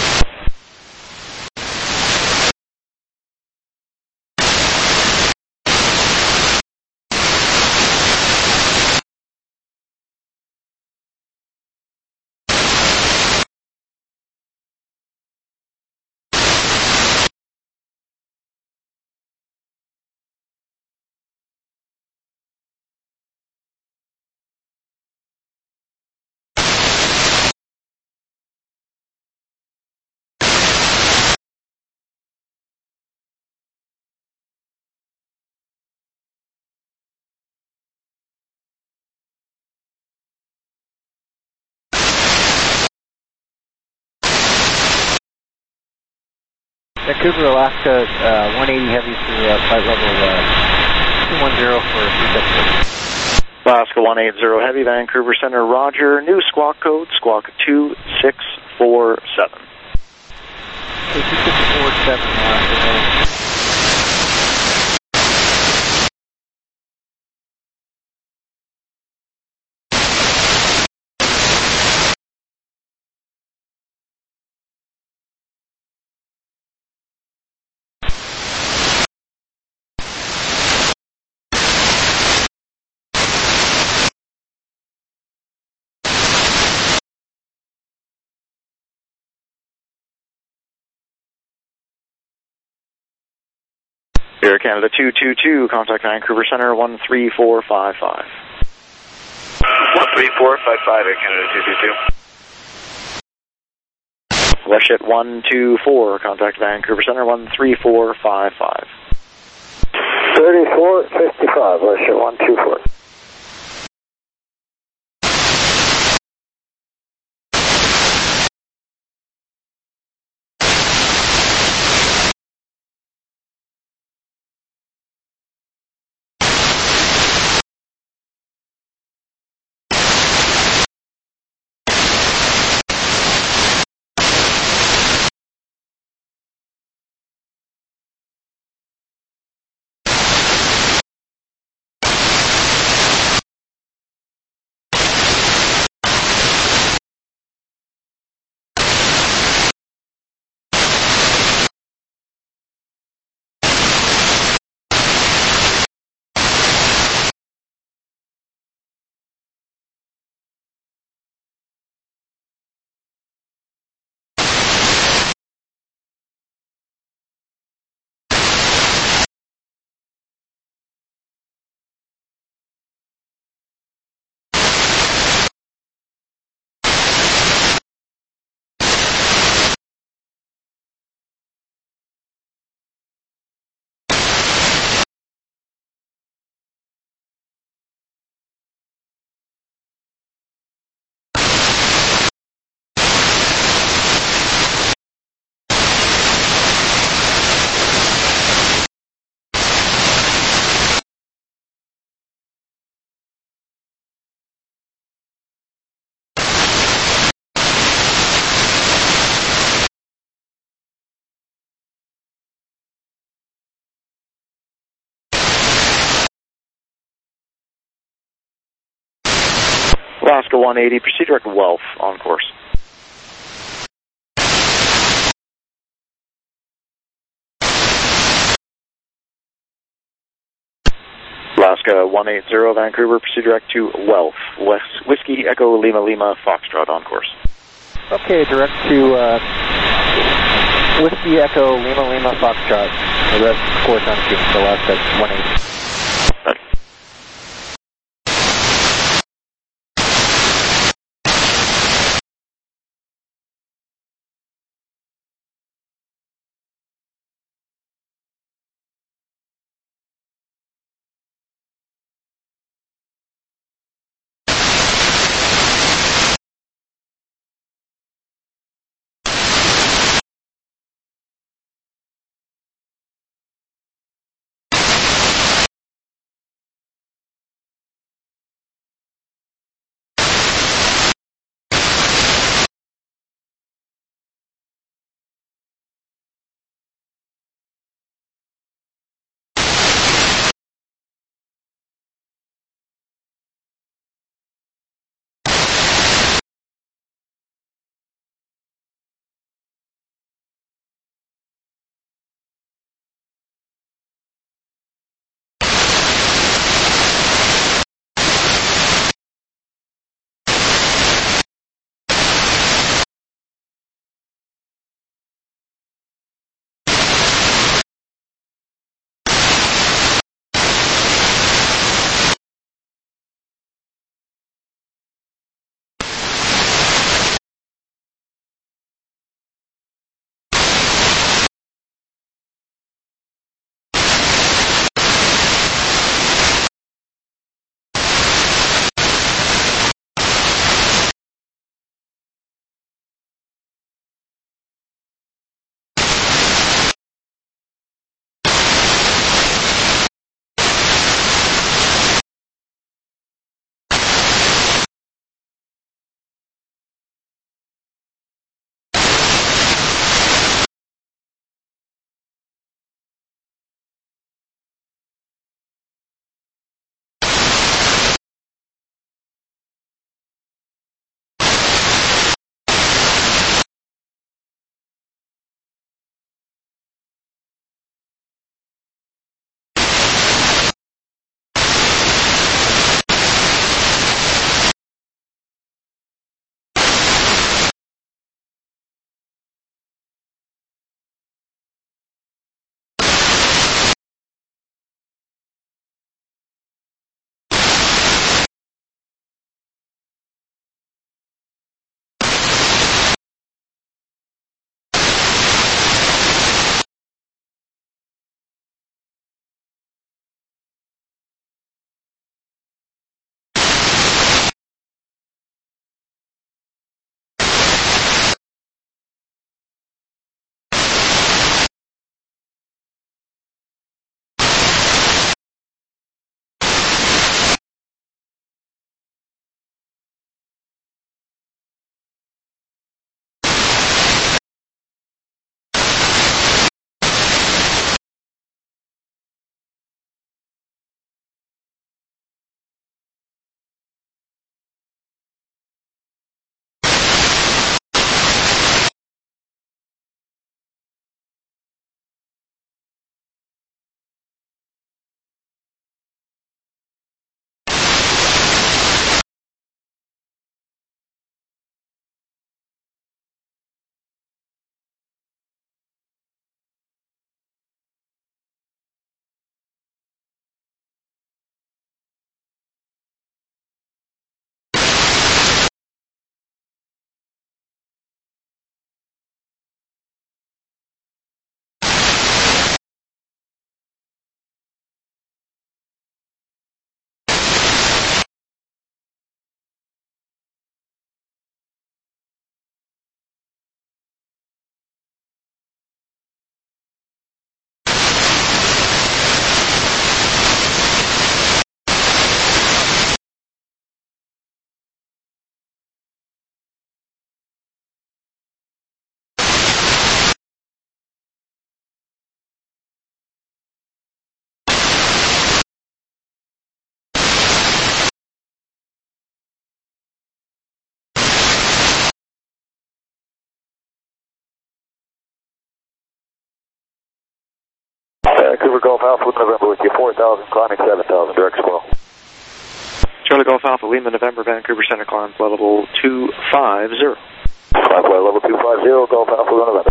Vancouver, Alaska, uh, one eighty heavy for uh, flight level uh, two one zero for three seven. Alaska one eighty heavy, Vancouver Center, roger. New squawk code, squawk two six four seven. two six four seven, Alaska. Air Canada two two two, contact Vancouver Center one three four five five. one three four five five, Air Canada two two two. WestJet one two four, contact Vancouver Center one three four five five. thirty-four fifty-five, WestJet one two four. Alaska one eighty, proceed direct Guelph on course. Alaska one eighty, Vancouver, proceed direct to Guelph, West Whiskey Echo Lima Lima Foxtrot on course. Okay, direct to uh, Whiskey Echo Lima Lima Foxtrot. The rest course on King, so Alaska one eighty. Vancouver Golf Alpha November with you, four thousand, climbing seven thousand, direct squirrel. Charlie Golf Alpha Lima November Vancouver Center, climb level two five zero. Climb flight level two five zero, Golf Alpha November.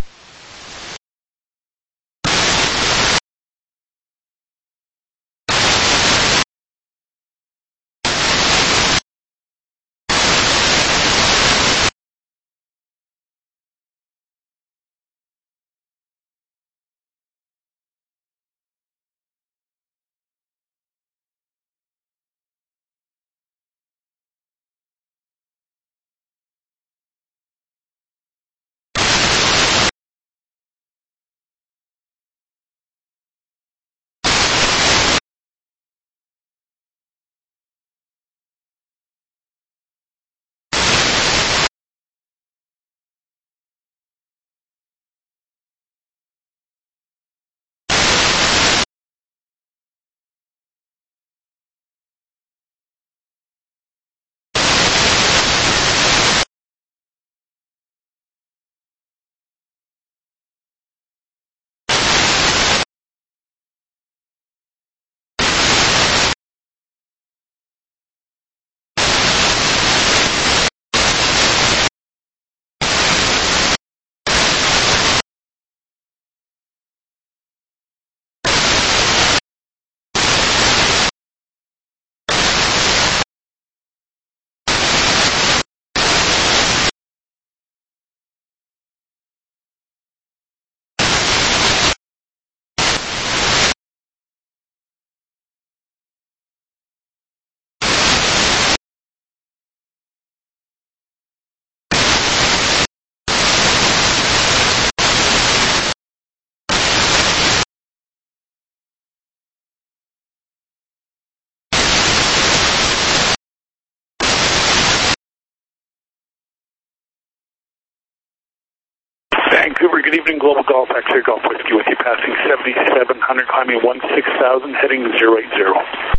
Vancouver, good evening, Global Golf, X-Ray Golf Whiskey with you, passing seventy-seven hundred, climbing one six thousand, heading zero eight zero.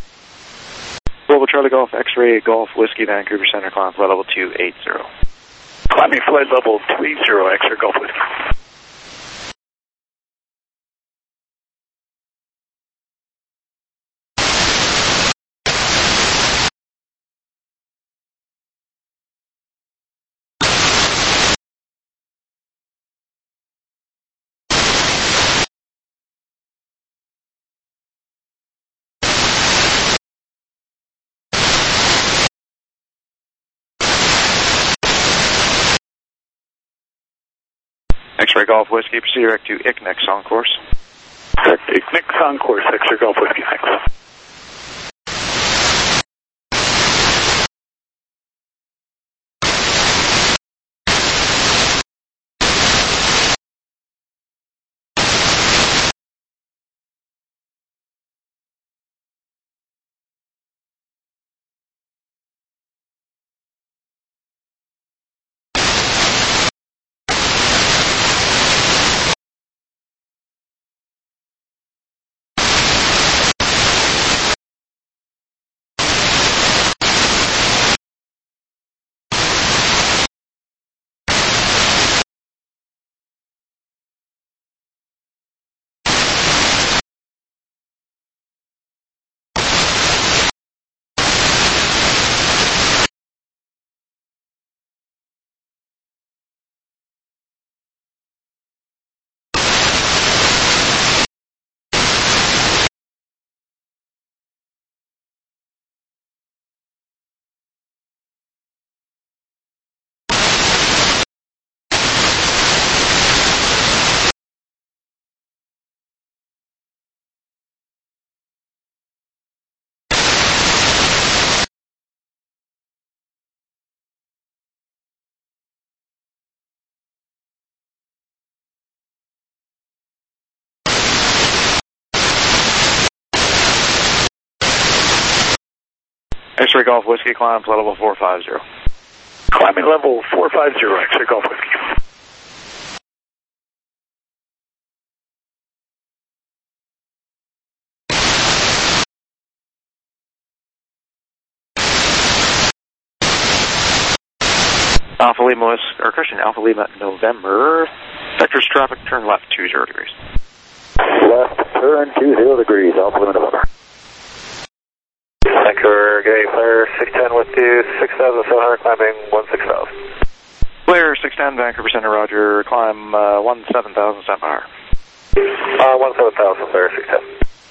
Global Charlie Golf X-Ray Golf Whiskey Vancouver Center, climb flight level two eight zero. Climbing flight level two eight zero, X-Ray Golf Whiskey. X-Ray Golf Whiskey, proceed direct to I C N X on course. Correct, I C N X on course, X-Ray Golf Whiskey, thanks. X-Ray Golf Whiskey, climb flight level four five zero. Climbing level four five zero, X-Ray Golf Whiskey. Alpha Lima, West, or correction, Alpha Lima November. Vectors traffic, turn left two zero degrees. Left turn two zero degrees, Alpha Lima November. Vancouver, Gay, Flare six ten with you, six thousand seven hundred, climbing one six thousand. Flare six ten, Vancouver Center, Roger, climb uh, one seven thousand, stand by. Uh, one seven thousand, Flare six ten.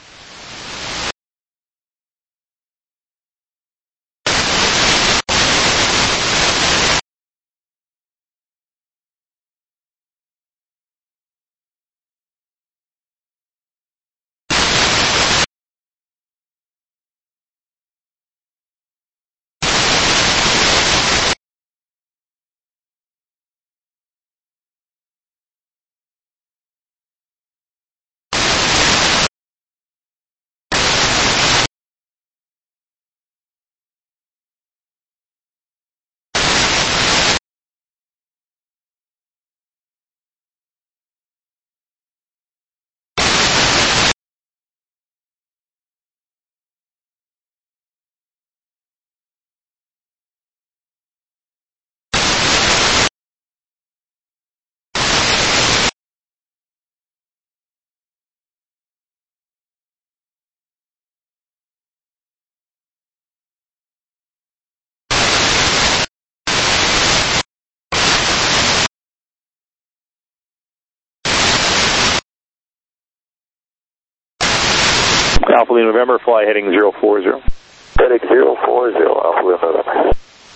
Alpha Lima November, fly heading zero four zero. Heading zero four zero, Alpha Lima November.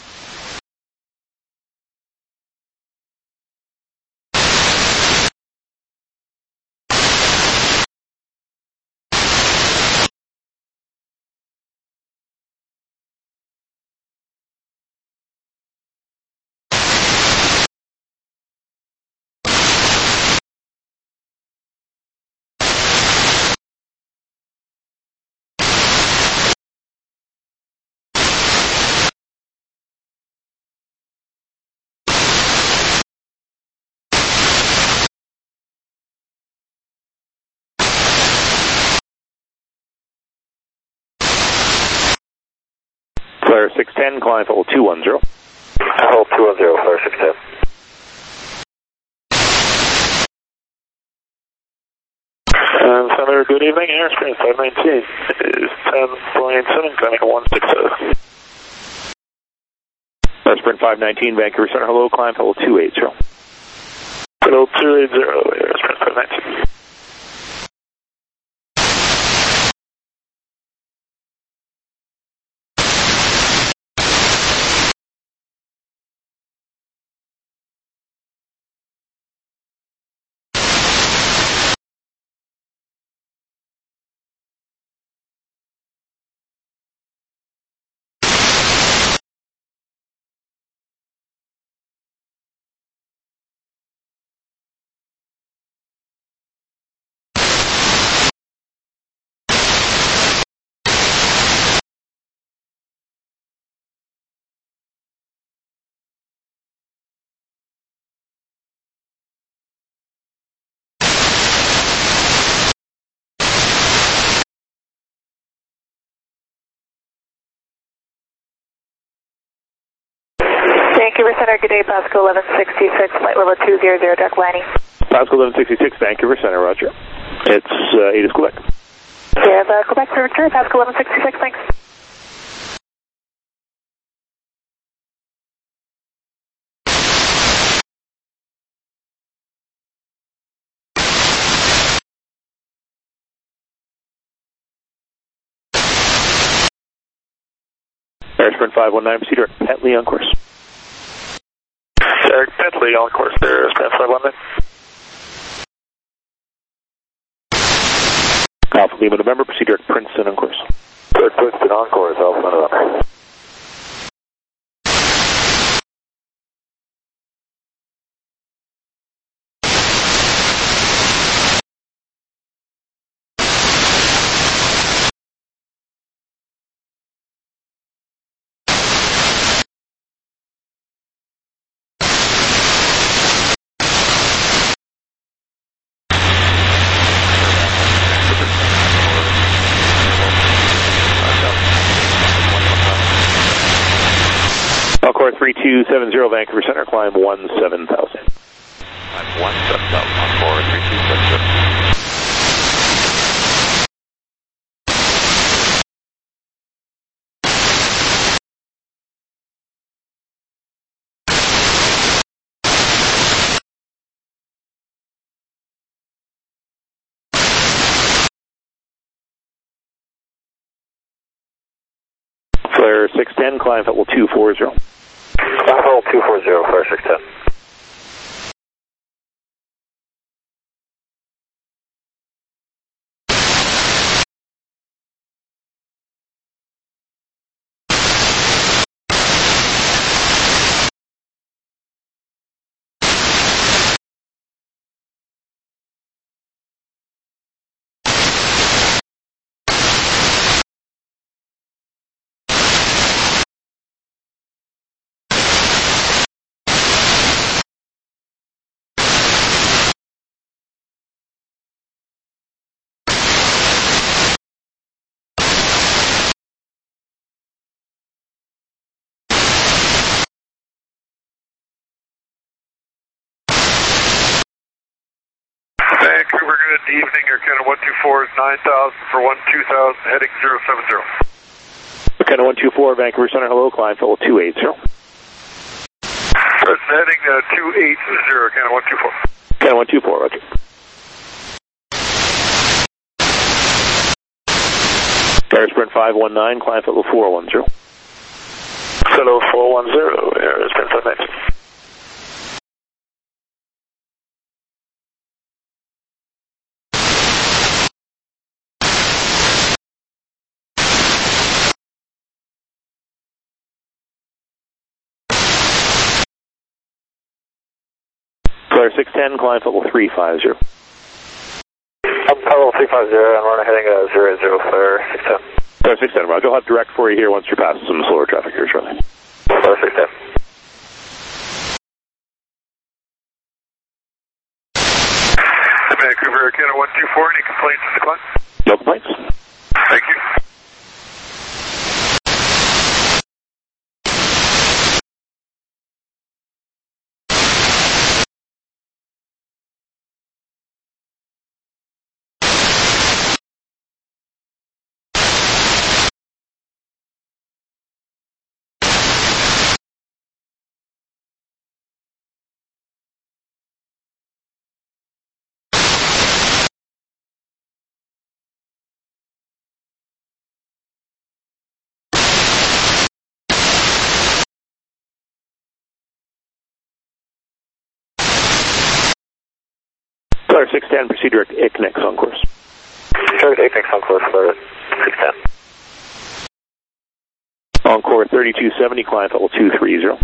Flare six ten, climb level two one zero. Hold two one zero, Flare six ten. Uh, Center, good evening, airspace five nineteen. It is ten point seven, climbing one six zero. Sprint five nineteen, Vancouver Center, hello, climb level two eight zero. Level two eight zero, airspace five nineteen. Vancouver Center, good day, Pasco eleven sixty-six, flight level two zero zero, direct landing. Pasco eleven sixty-six, Vancouver Center, Roger. It's uh, eight is Quebec. Yeah, uh, Quebec to return, Pasco eleven sixty-six, thanks. Air Sprint five one nine, proceed direct Petley on course. Derek Petley on course there, Sprint five one nine. Alpha Lima November, proceed direct Princeton on course. Direct Princeton on course, Alpha Lima November. Alcor three two seven zero, Vancouver Center, climb one seven thousand. Climb one seven thousand, Alcor three two seven zero. Clear six ten, climb level two four zero. Climb level two four zero, clear six ten. Vancouver, good evening. Air Canada one two four is nine thousand for one two thousand, heading zero seven zero. Air Canada one two four, Vancouver Center, hello, climb level two eight zero. Present heading uh, two eight zero, Canada one two four. Canada one two four, roger. Air Sprint five one nine, climb level four one zero. Hello, four one zero, Air Sprint five nine. Clear six ten, climb level three five zero. I'm level three five zero, and we're heading uh, zero zero, clear six ten. Clear six ten, roger. I'll have direct for you here once you're past some slower traffic here shortly. Clear six ten. Vancouver, Air Canada one two four, any complaints with the climb? No complaints. Thank you. Clear six ten, proceed direct I C N I X on course. Direct I C N I X on course, clear six ten. Encore thirty-two seventy, climb level two three zero.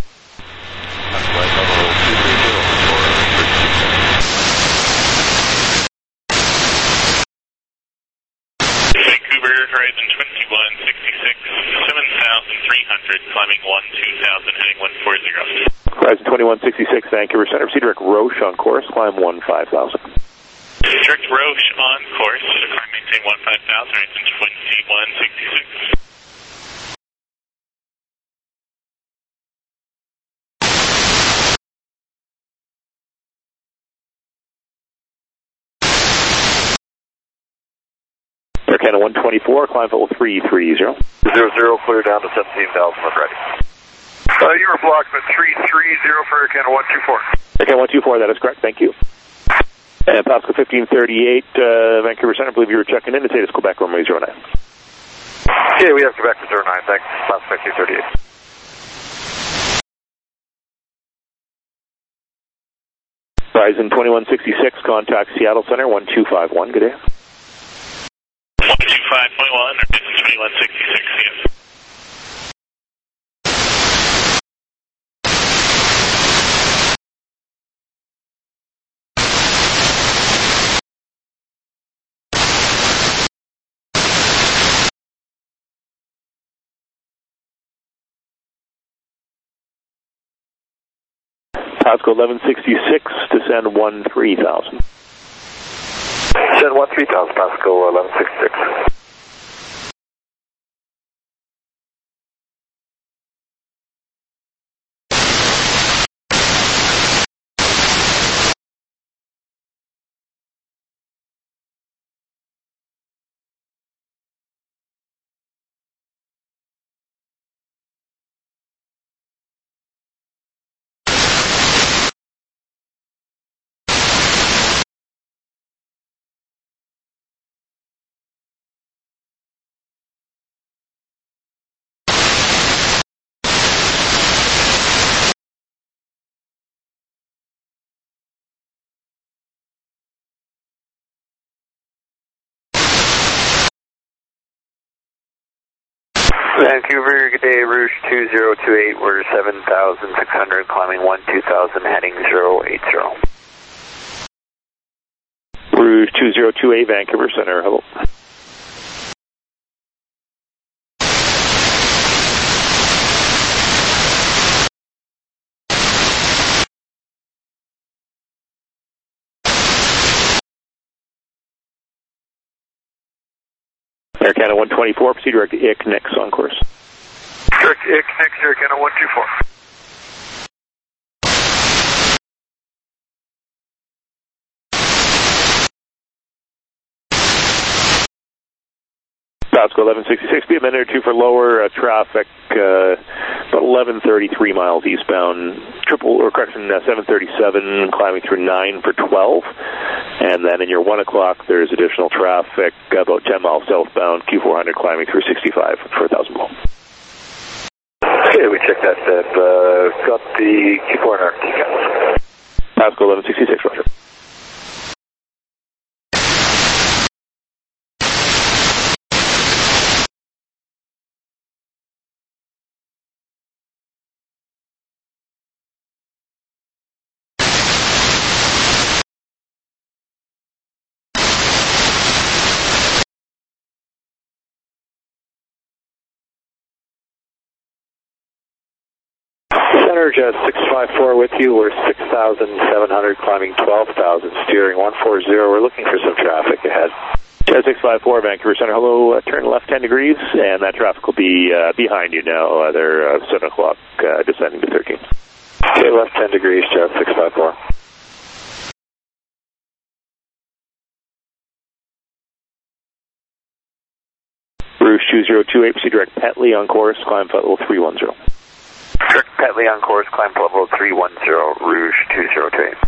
Vancouver, horizon twenty-one sixty-six, seven thousand three hundred, climbing one two thousand, heading one four zero. Horizon twenty-one sixty-six, Vancouver Center, proceed direct Roche on course, climb one five thousand. Direct Roche on course, climb maintain one five thousand, horizon twenty-one sixty-six. Air Canada one twenty-four, climb level three three zero. Zero zero, clear down to seventeen thousand, when ready. Uh, you were blocked at three three zero for Air Canada one two four. Air Canada one two four, that is correct, thank you. And Pascal fifteen thirty-eight, uh, Vancouver Center, I believe you were checking in to say it's Quebec runway zero nine. Yeah, we have Quebec to zero nine, thanks. Pascal fifteen thirty-eight. Horizon twenty-one sixty-six, contact Seattle Center, one two five one, good day. one two five point one, horizon twenty-one sixty-six, yes. Pascal eleven sixty-six, descend one three thousand. Descend one three thousand, Pascal eleven sixty-six. Vancouver, good day, Rouge two zero two eight, we're seven thousand six hundred, climbing one two thousand, heading zero eight zero. Rouge two zero two eight, Vancouver Center, hello. Air Canada one twenty-four, proceed direct to I C N I C on course. Direct I C N I C, Air Canada one two four. Pasco eleven sixty-six, be a minute or two for lower uh, traffic, uh, about eleven thirty-three miles eastbound, triple, or correction, uh, seven thirty-seven, climbing through nine for twelve, and then in your one o'clock there's additional traffic, about ten miles southbound, Q four hundred, climbing through sixty-five for one thousand below. Okay, we checked that, uh, got the Q four hundred. Pasco eleven sixty-six, roger. Center, Jazz six five four with you. We're six thousand seven hundred, climbing twelve thousand, steering one four zero. We're looking for some traffic ahead. Jazz six five four, Vancouver Center, hello, uh, turn left ten degrees, and that traffic will be uh, behind you now. Uh, they're uh, seven o'clock, uh, descending to thirteen. Okay, left ten degrees, Jazz six five four. Rouge two zero two eight, proceed direct Petley on course, climb flight level three one zero. Direct Petley on course, climb level three one zero, Rouge two zero two eight.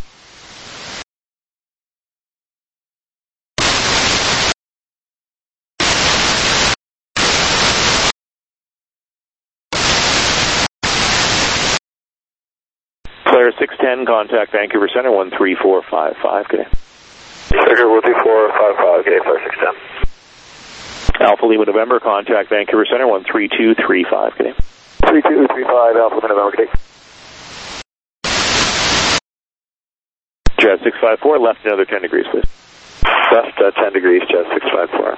Flare six ten, contact Vancouver Center, one three four five five, good day. Figure one three four five five, okay, Flare six ten. Alpha Lima November, contact Vancouver Center, one three two three five, good day. three two three five, Alpha Lima November, good day. Jazz six five four, left another ten degrees, please. Left uh, ten degrees, Jazz six five four.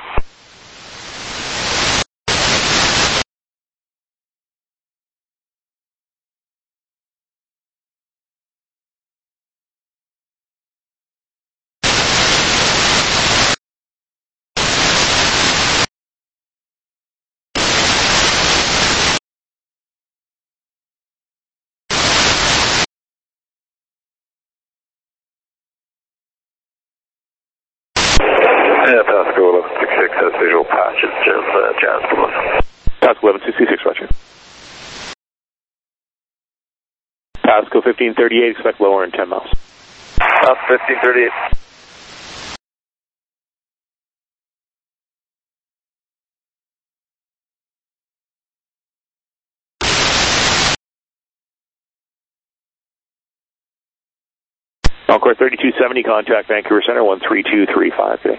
Yeah, Pasco eleven sixty-six has visual patches, Jazz, uh, Jazz below. Pasco eleven sixty-six, roger. Pasco fifteen thirty-eight, expect lower in ten miles. Up fifteen thirty-eight. Encore thirty-two seventy, contact Vancouver Center, one three two three five, today.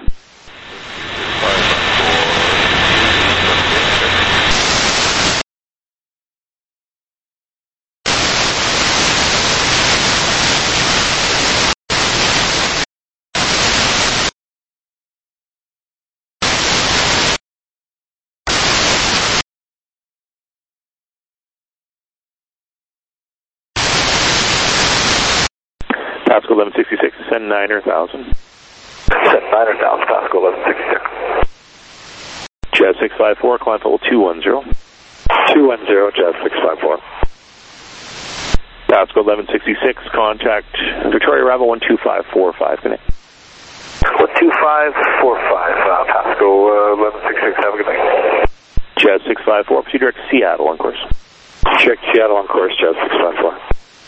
Pasco eleven sixty-six, send niner thousand. Send niner thousand, Pasco eleven sixty-six. Jazz six five four, climb level two one zero. two one zero, Jazz six five four. Pasco eleven sixty-six, contact Victoria Bravo one two five four five, connect. one two five four five, uh, Pasco uh, eleven sixty-six, have a good night. Jazz six five four, proceed direct to Seattle on course. Check Seattle on course, Jazz six five four.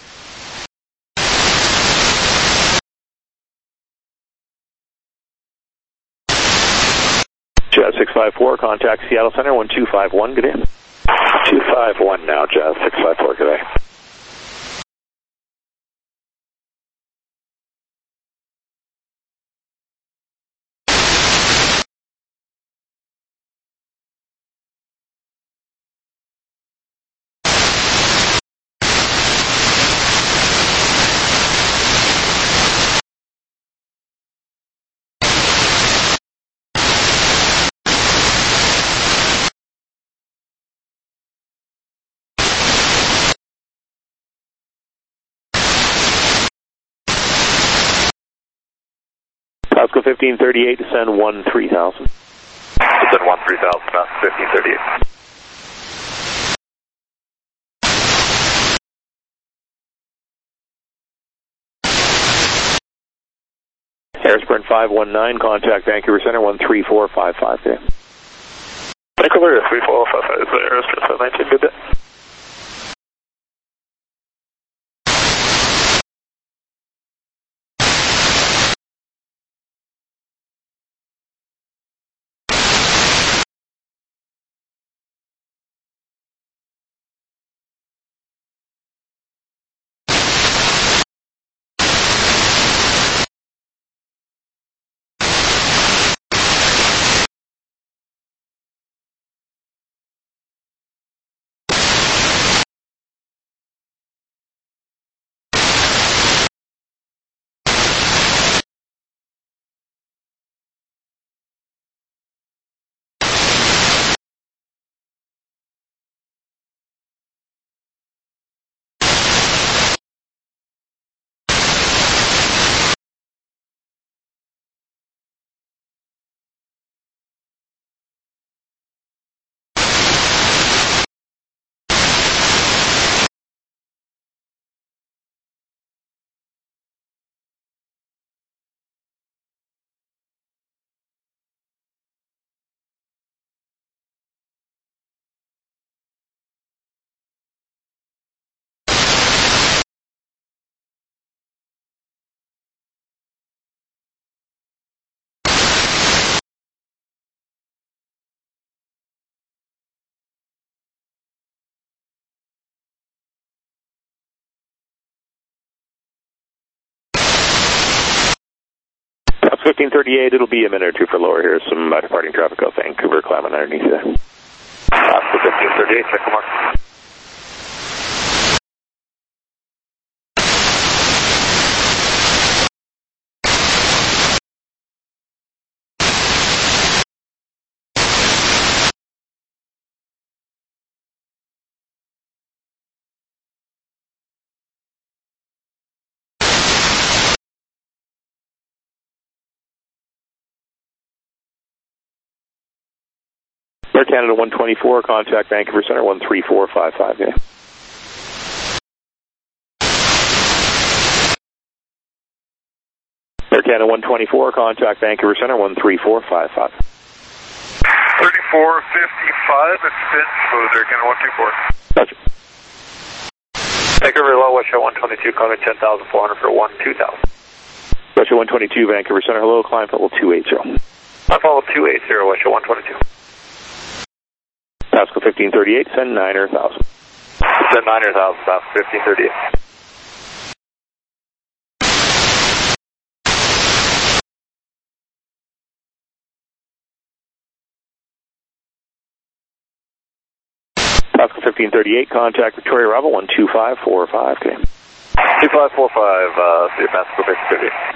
Jazz six five four, contact Seattle Center, one two five one, good day. two five one now, Jazz six five four, good day. Pasco fifteen thirty-eight, descend one three thousand. Descend one three thousand, Pasco fifteen thirty-eight. Air Sprint five one nine, contact Vancouver Center one three four five five there. Vancouver three four five five is there, Air Sprint five nineteen, good day. fifteen thirty-eight, it'll be a minute or two for lower here. Some uh, departing traffic out Vancouver, climbing underneath there. Pasco fifteen thirty-eight, check the mark. Air Canada one twenty-four, contact Vancouver Center one three four five five. Yeah. Air Canada one twenty-four, contact Vancouver Center one three four five five. thirty-four fifty-five, it's Finn, so is Air Canada one two four. Gotcha. Vancouver low, West Show one twenty-two, calling ten thousand four hundred for one two thousand. West Show one twenty-two, Vancouver Center, hello, climb level two eighty. Climb level two eighty, West Show one twenty-two. Pasco fifteen thirty-eight, send niner thousand. Send niner thousand, Pasco fifteen thirty-eight. Pasco fifteen thirty-eight, contact Victoria Bravo one two five four five. Okay. two five four five, uh, see you, Pasco fifteen thirty-eight.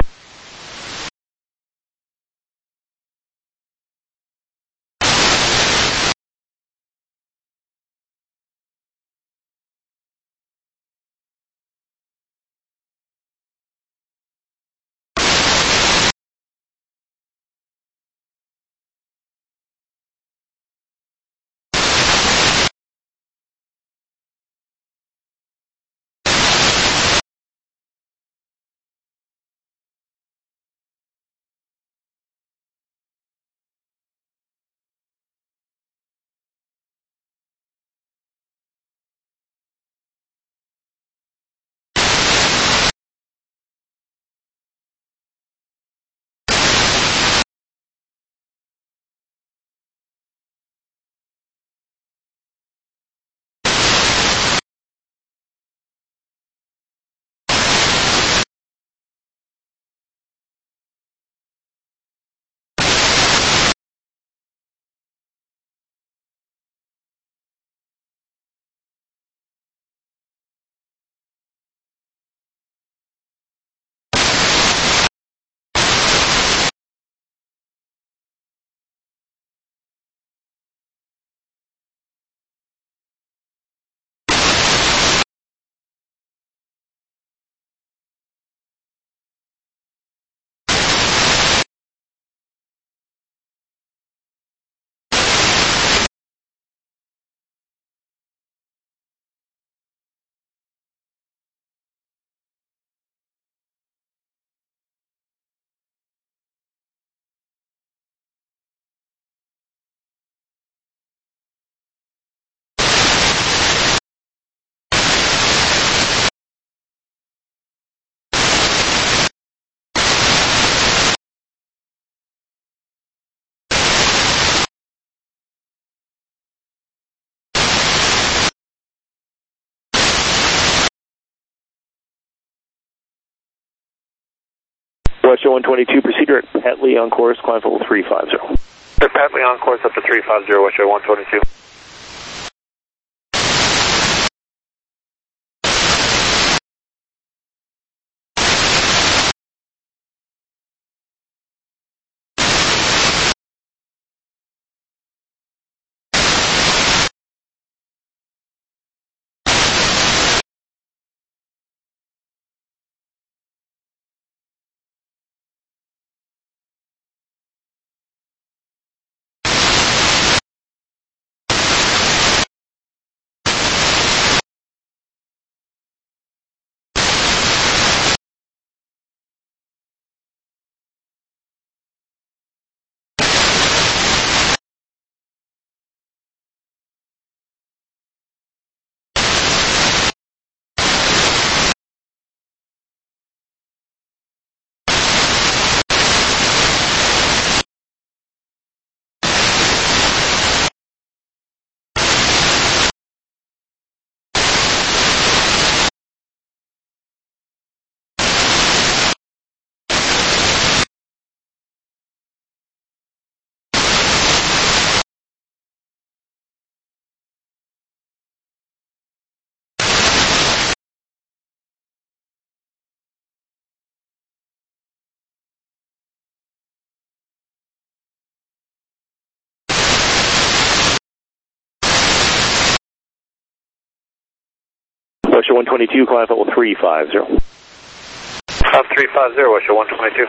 West one twenty-two, proceeder at Petley on course, climb level three five zero. Petley on course up to three five zero, West one twenty-two. West one twenty-two, climb level three five zero. Up three five zero, West one twenty-two.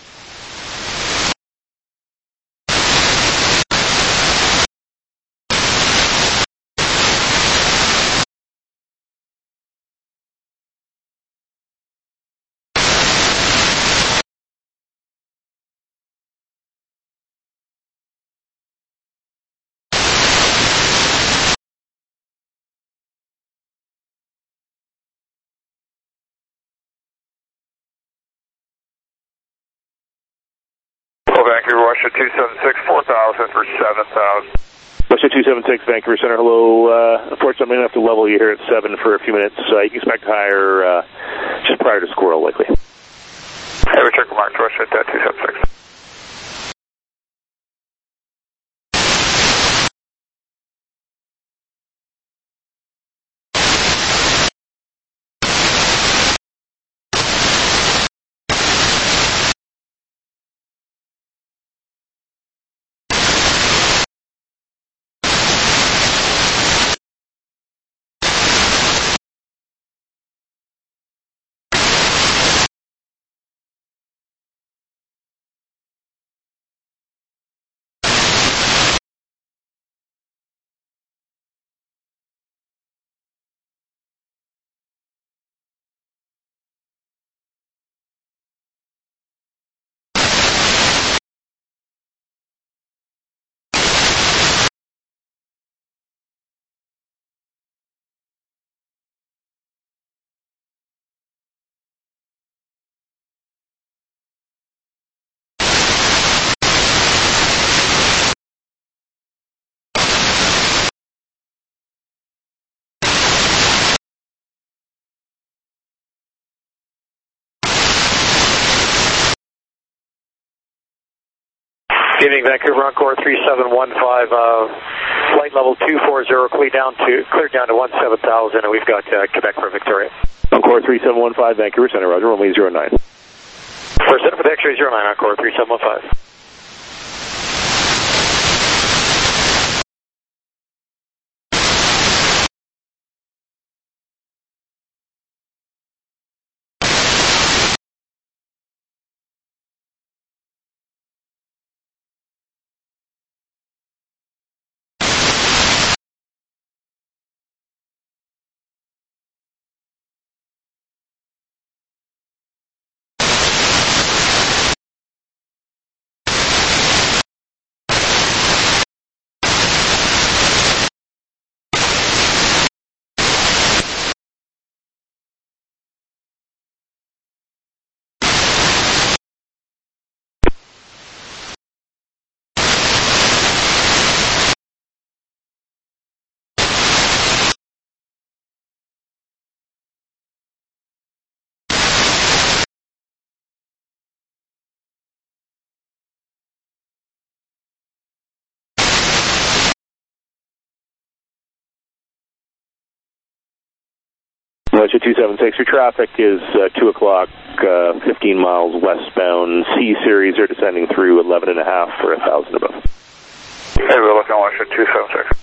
Vancouver, Russia two seven six, four thousand for seven thousand. Russia two seven six, Vancouver Center, hello. Uh, unfortunately, I'm going to have to level you here at seven for a few minutes. Uh, you can expect higher uh, just prior to Squirrel, likely. Hey, return mark to Russia at two seven six. Good evening, Vancouver, Encore three seven one five, uh, flight level two four zero, clear down to, cleared down to one seven thousand, and we've got uh, Quebec for Victoria. Encore three seven one five, Vancouver Center, Roger, runway zero nine. First set up with X-ray zero nine, Encore three seven one five. Westjet two seven six, your traffic is uh, two o'clock, uh, fifteen miles westbound. C series are descending through eleven and a half for one thousand above. Hey, we're looking at Westjet two seven six.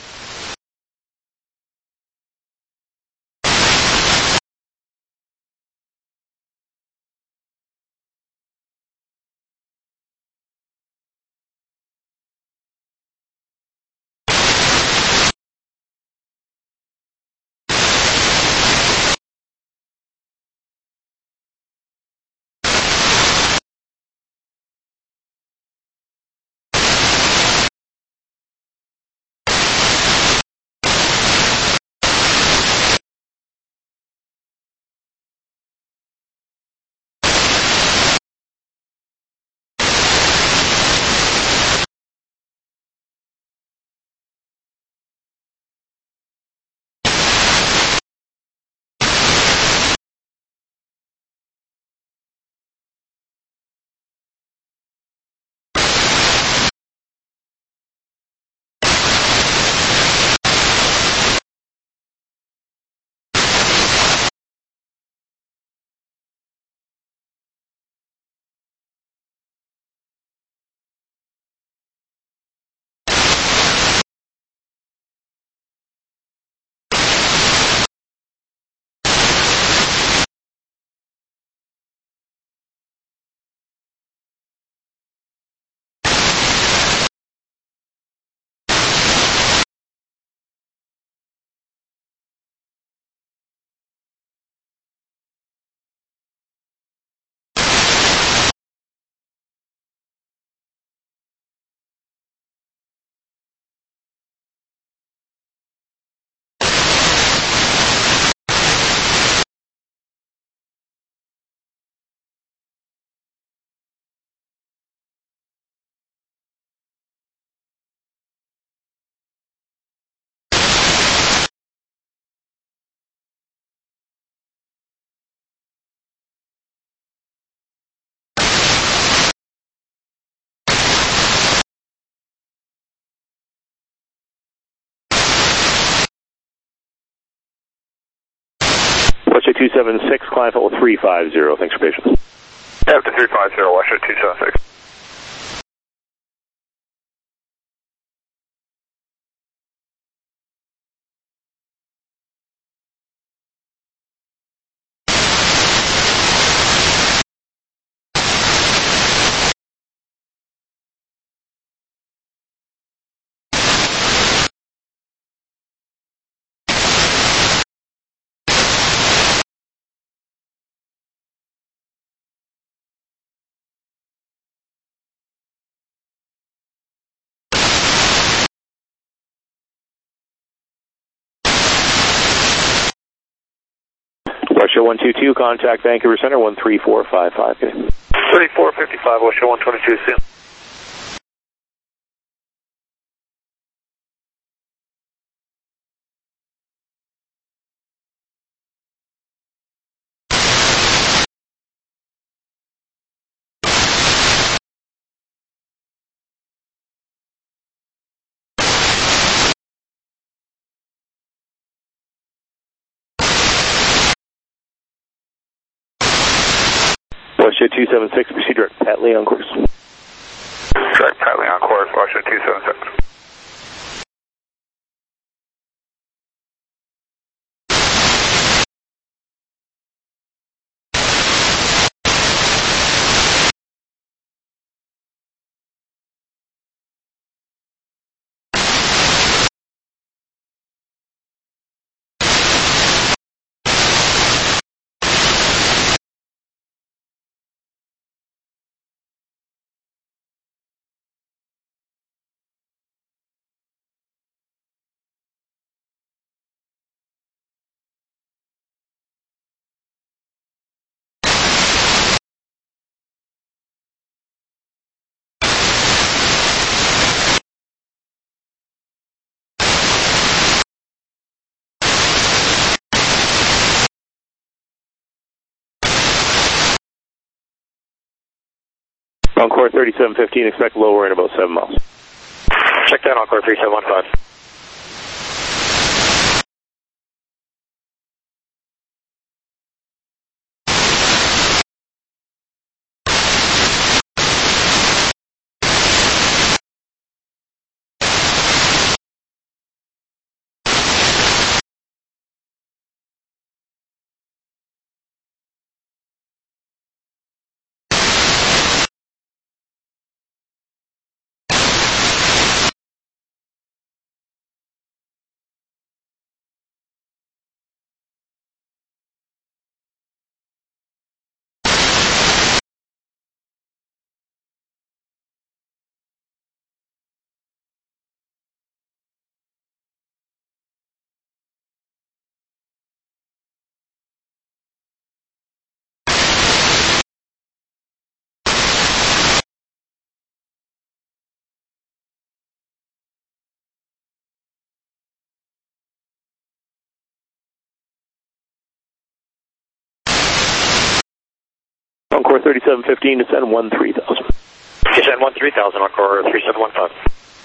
Westjet two seven six, climb level three five zero. Thanks for patience. After three five zero, Westjet two seven six. Westjet one two two, contact Vancouver Center, one three four five five. thirty-four fifty-five, Westjet one twenty-two, see you. Westjet two seven six, proceed direct Patley on course. Direct Patley on course, Westjet two seven six. Encore thirty-seven fifteen, expect lower in about seven miles. Check that, Encore three seven one five. Encore thirty-seven fifteen, descend one three thousand. Descend one three thousand, Encore three seven one five.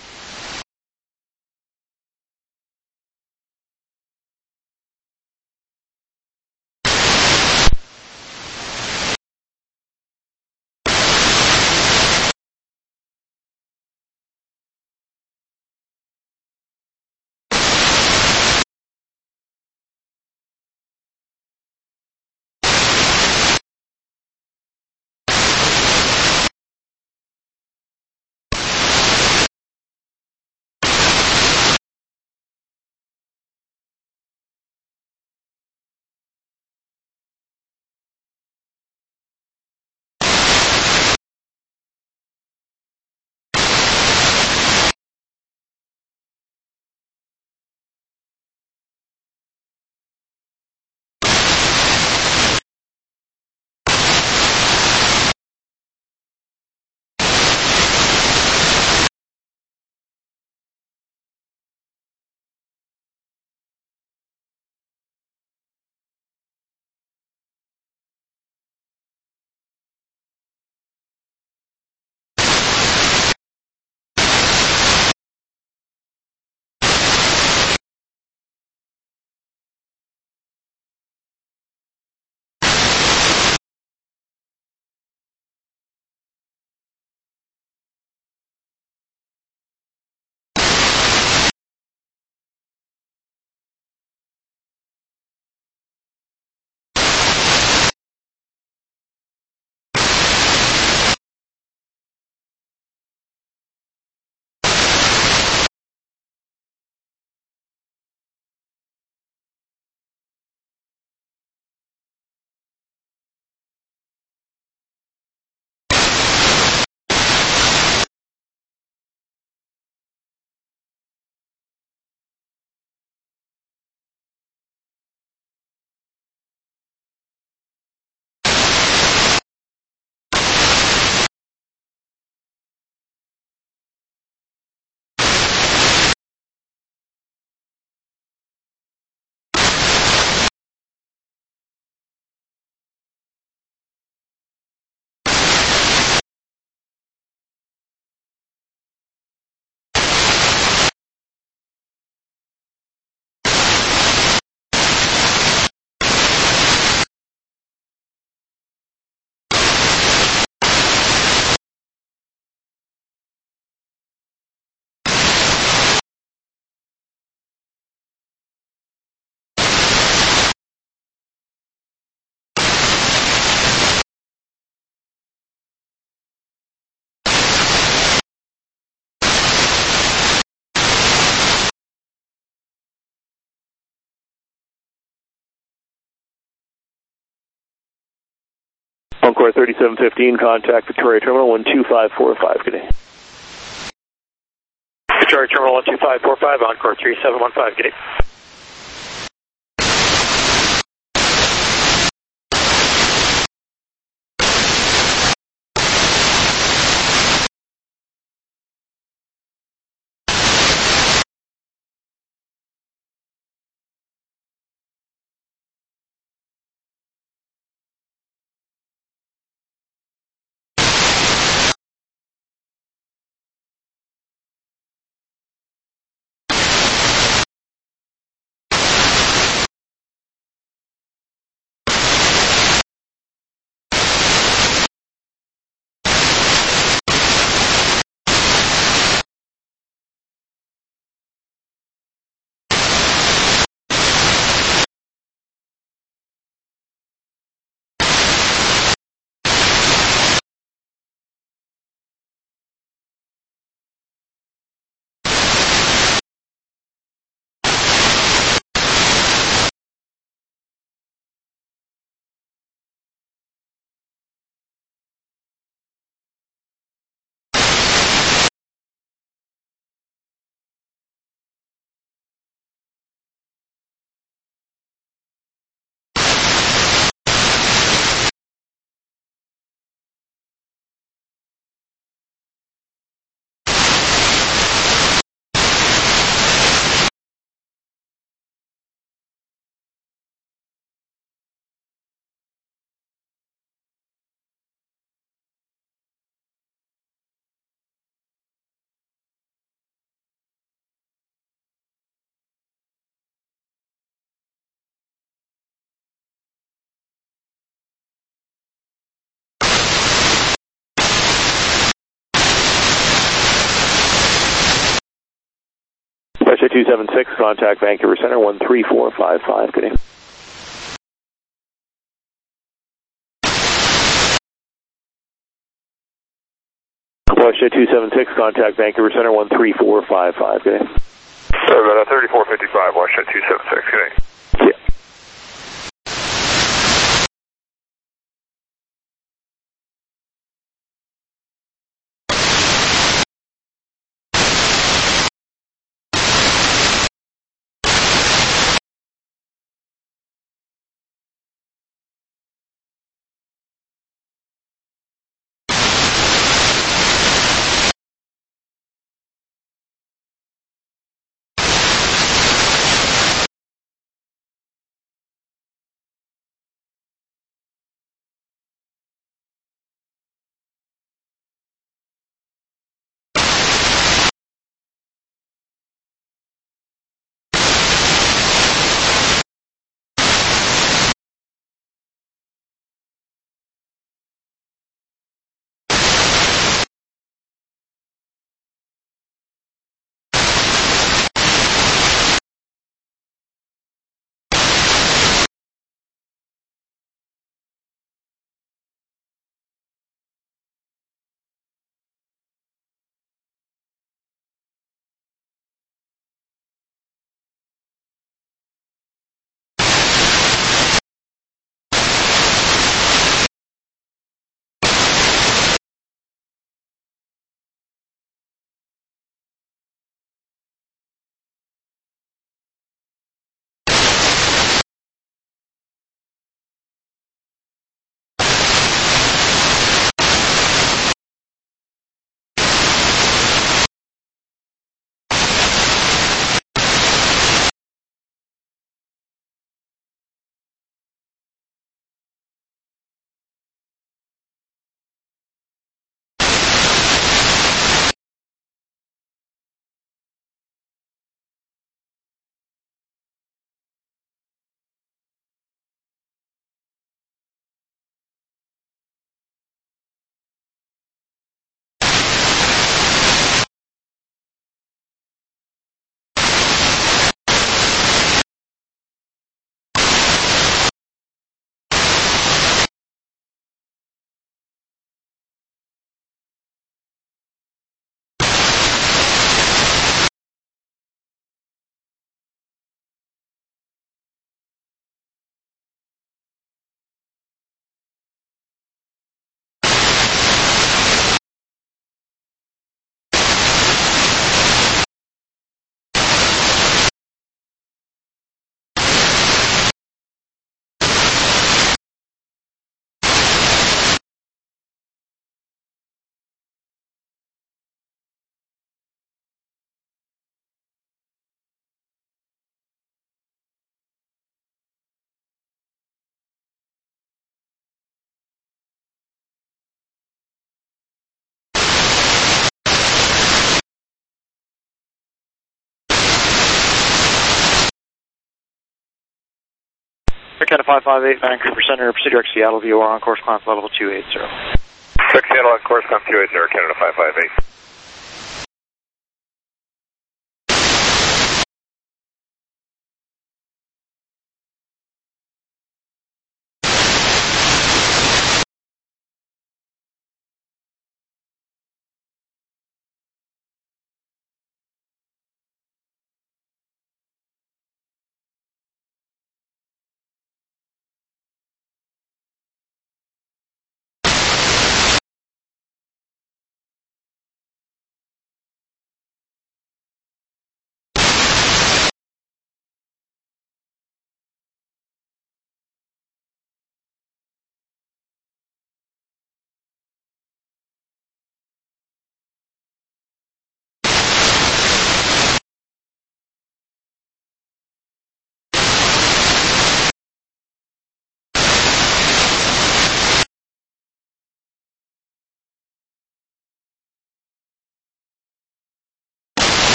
Encore thirty-seven fifteen, contact Victoria Terminal one two five four five, good day. Victoria Terminal one two five four five, Encore three seven one five, good day. Russia two seven six, contact Vancouver Center one three four five five. Good evening. Russia two seven six, contact Vancouver Center one three four five five. Good evening. Uh, thirty-four fifty-five, Russia two seven six. Good evening. Yeah. Canada five five eight, Vancouver Center, proceed direct Seattle, V O R on course climb level two eighty. Direct Seattle on course climb two eighty, Canada five five eight.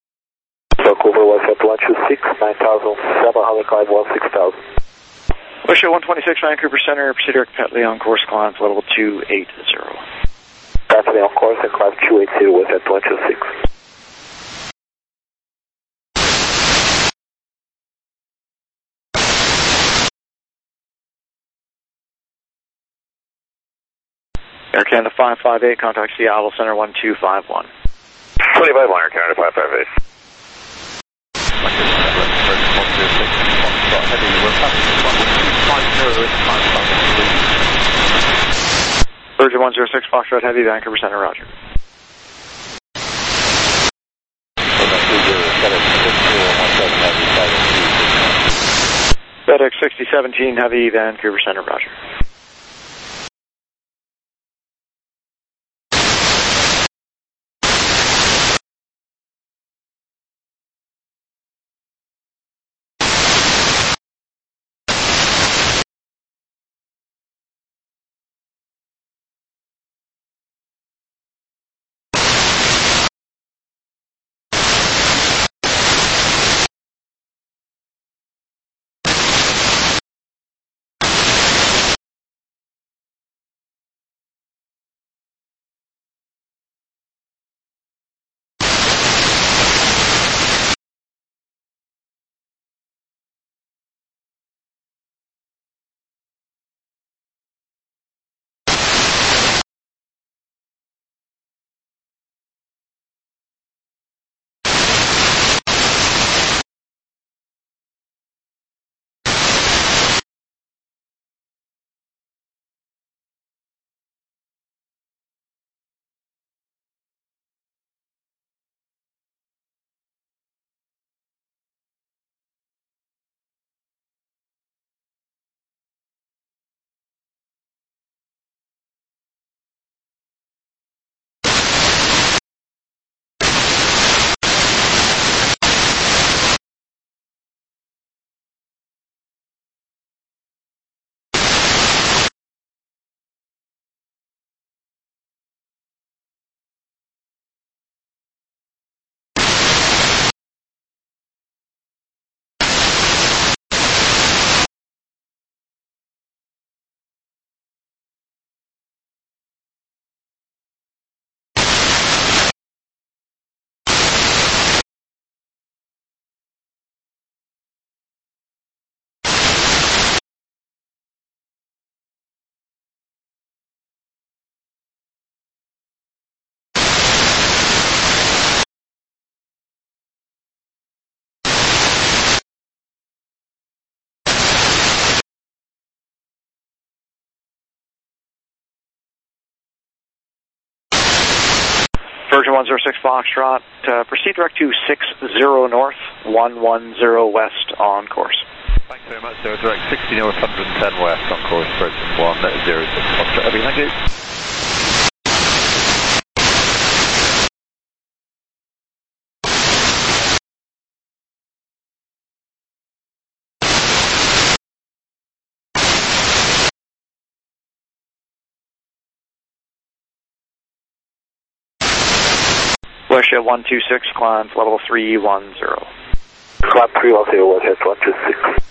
Vancouver was at one two six, nine thousand seven hundred, climb one six thousand. Bush one twenty-six, Vancouver Center, proceed direct Petley on course, climb to level two eighty. Petley on course and climb two eighty with at one two six. Air Canada five five eight, contact Seattle Center one two five one. twenty-five one, Air Canada five five eight. Virgin one zero six, Foxtrot Heavy, Vancouver Center, roger. FedEx sixty seventeen Heavy, Vancouver Center, roger. Virgin one zero six Foxtrot, uh, proceed direct to six zero north, one one zero west on course. Thanks very much, sir. Direct sixty north, one hundred ten west on course, Virgin one zero six Foxtrot. Heavy, thank you. Westjet one two six, climb to level three one zero. Climb three one zero, Westjet one two six.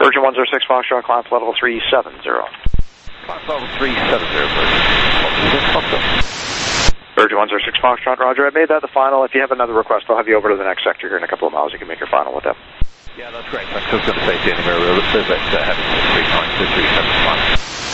Virgin one zero six Foxtrot, climb to level three seven zero. Climb to level three seven zero, Virgin. Virgin one zero six Foxtrot, roger. I made that the final. If you have another request, I'll have you over to the next sector here in a couple of miles. You can make your final with them. Yeah, that's great. I was going to say to you anywhere, we're a little bit uh, heavy three nine two three seven five.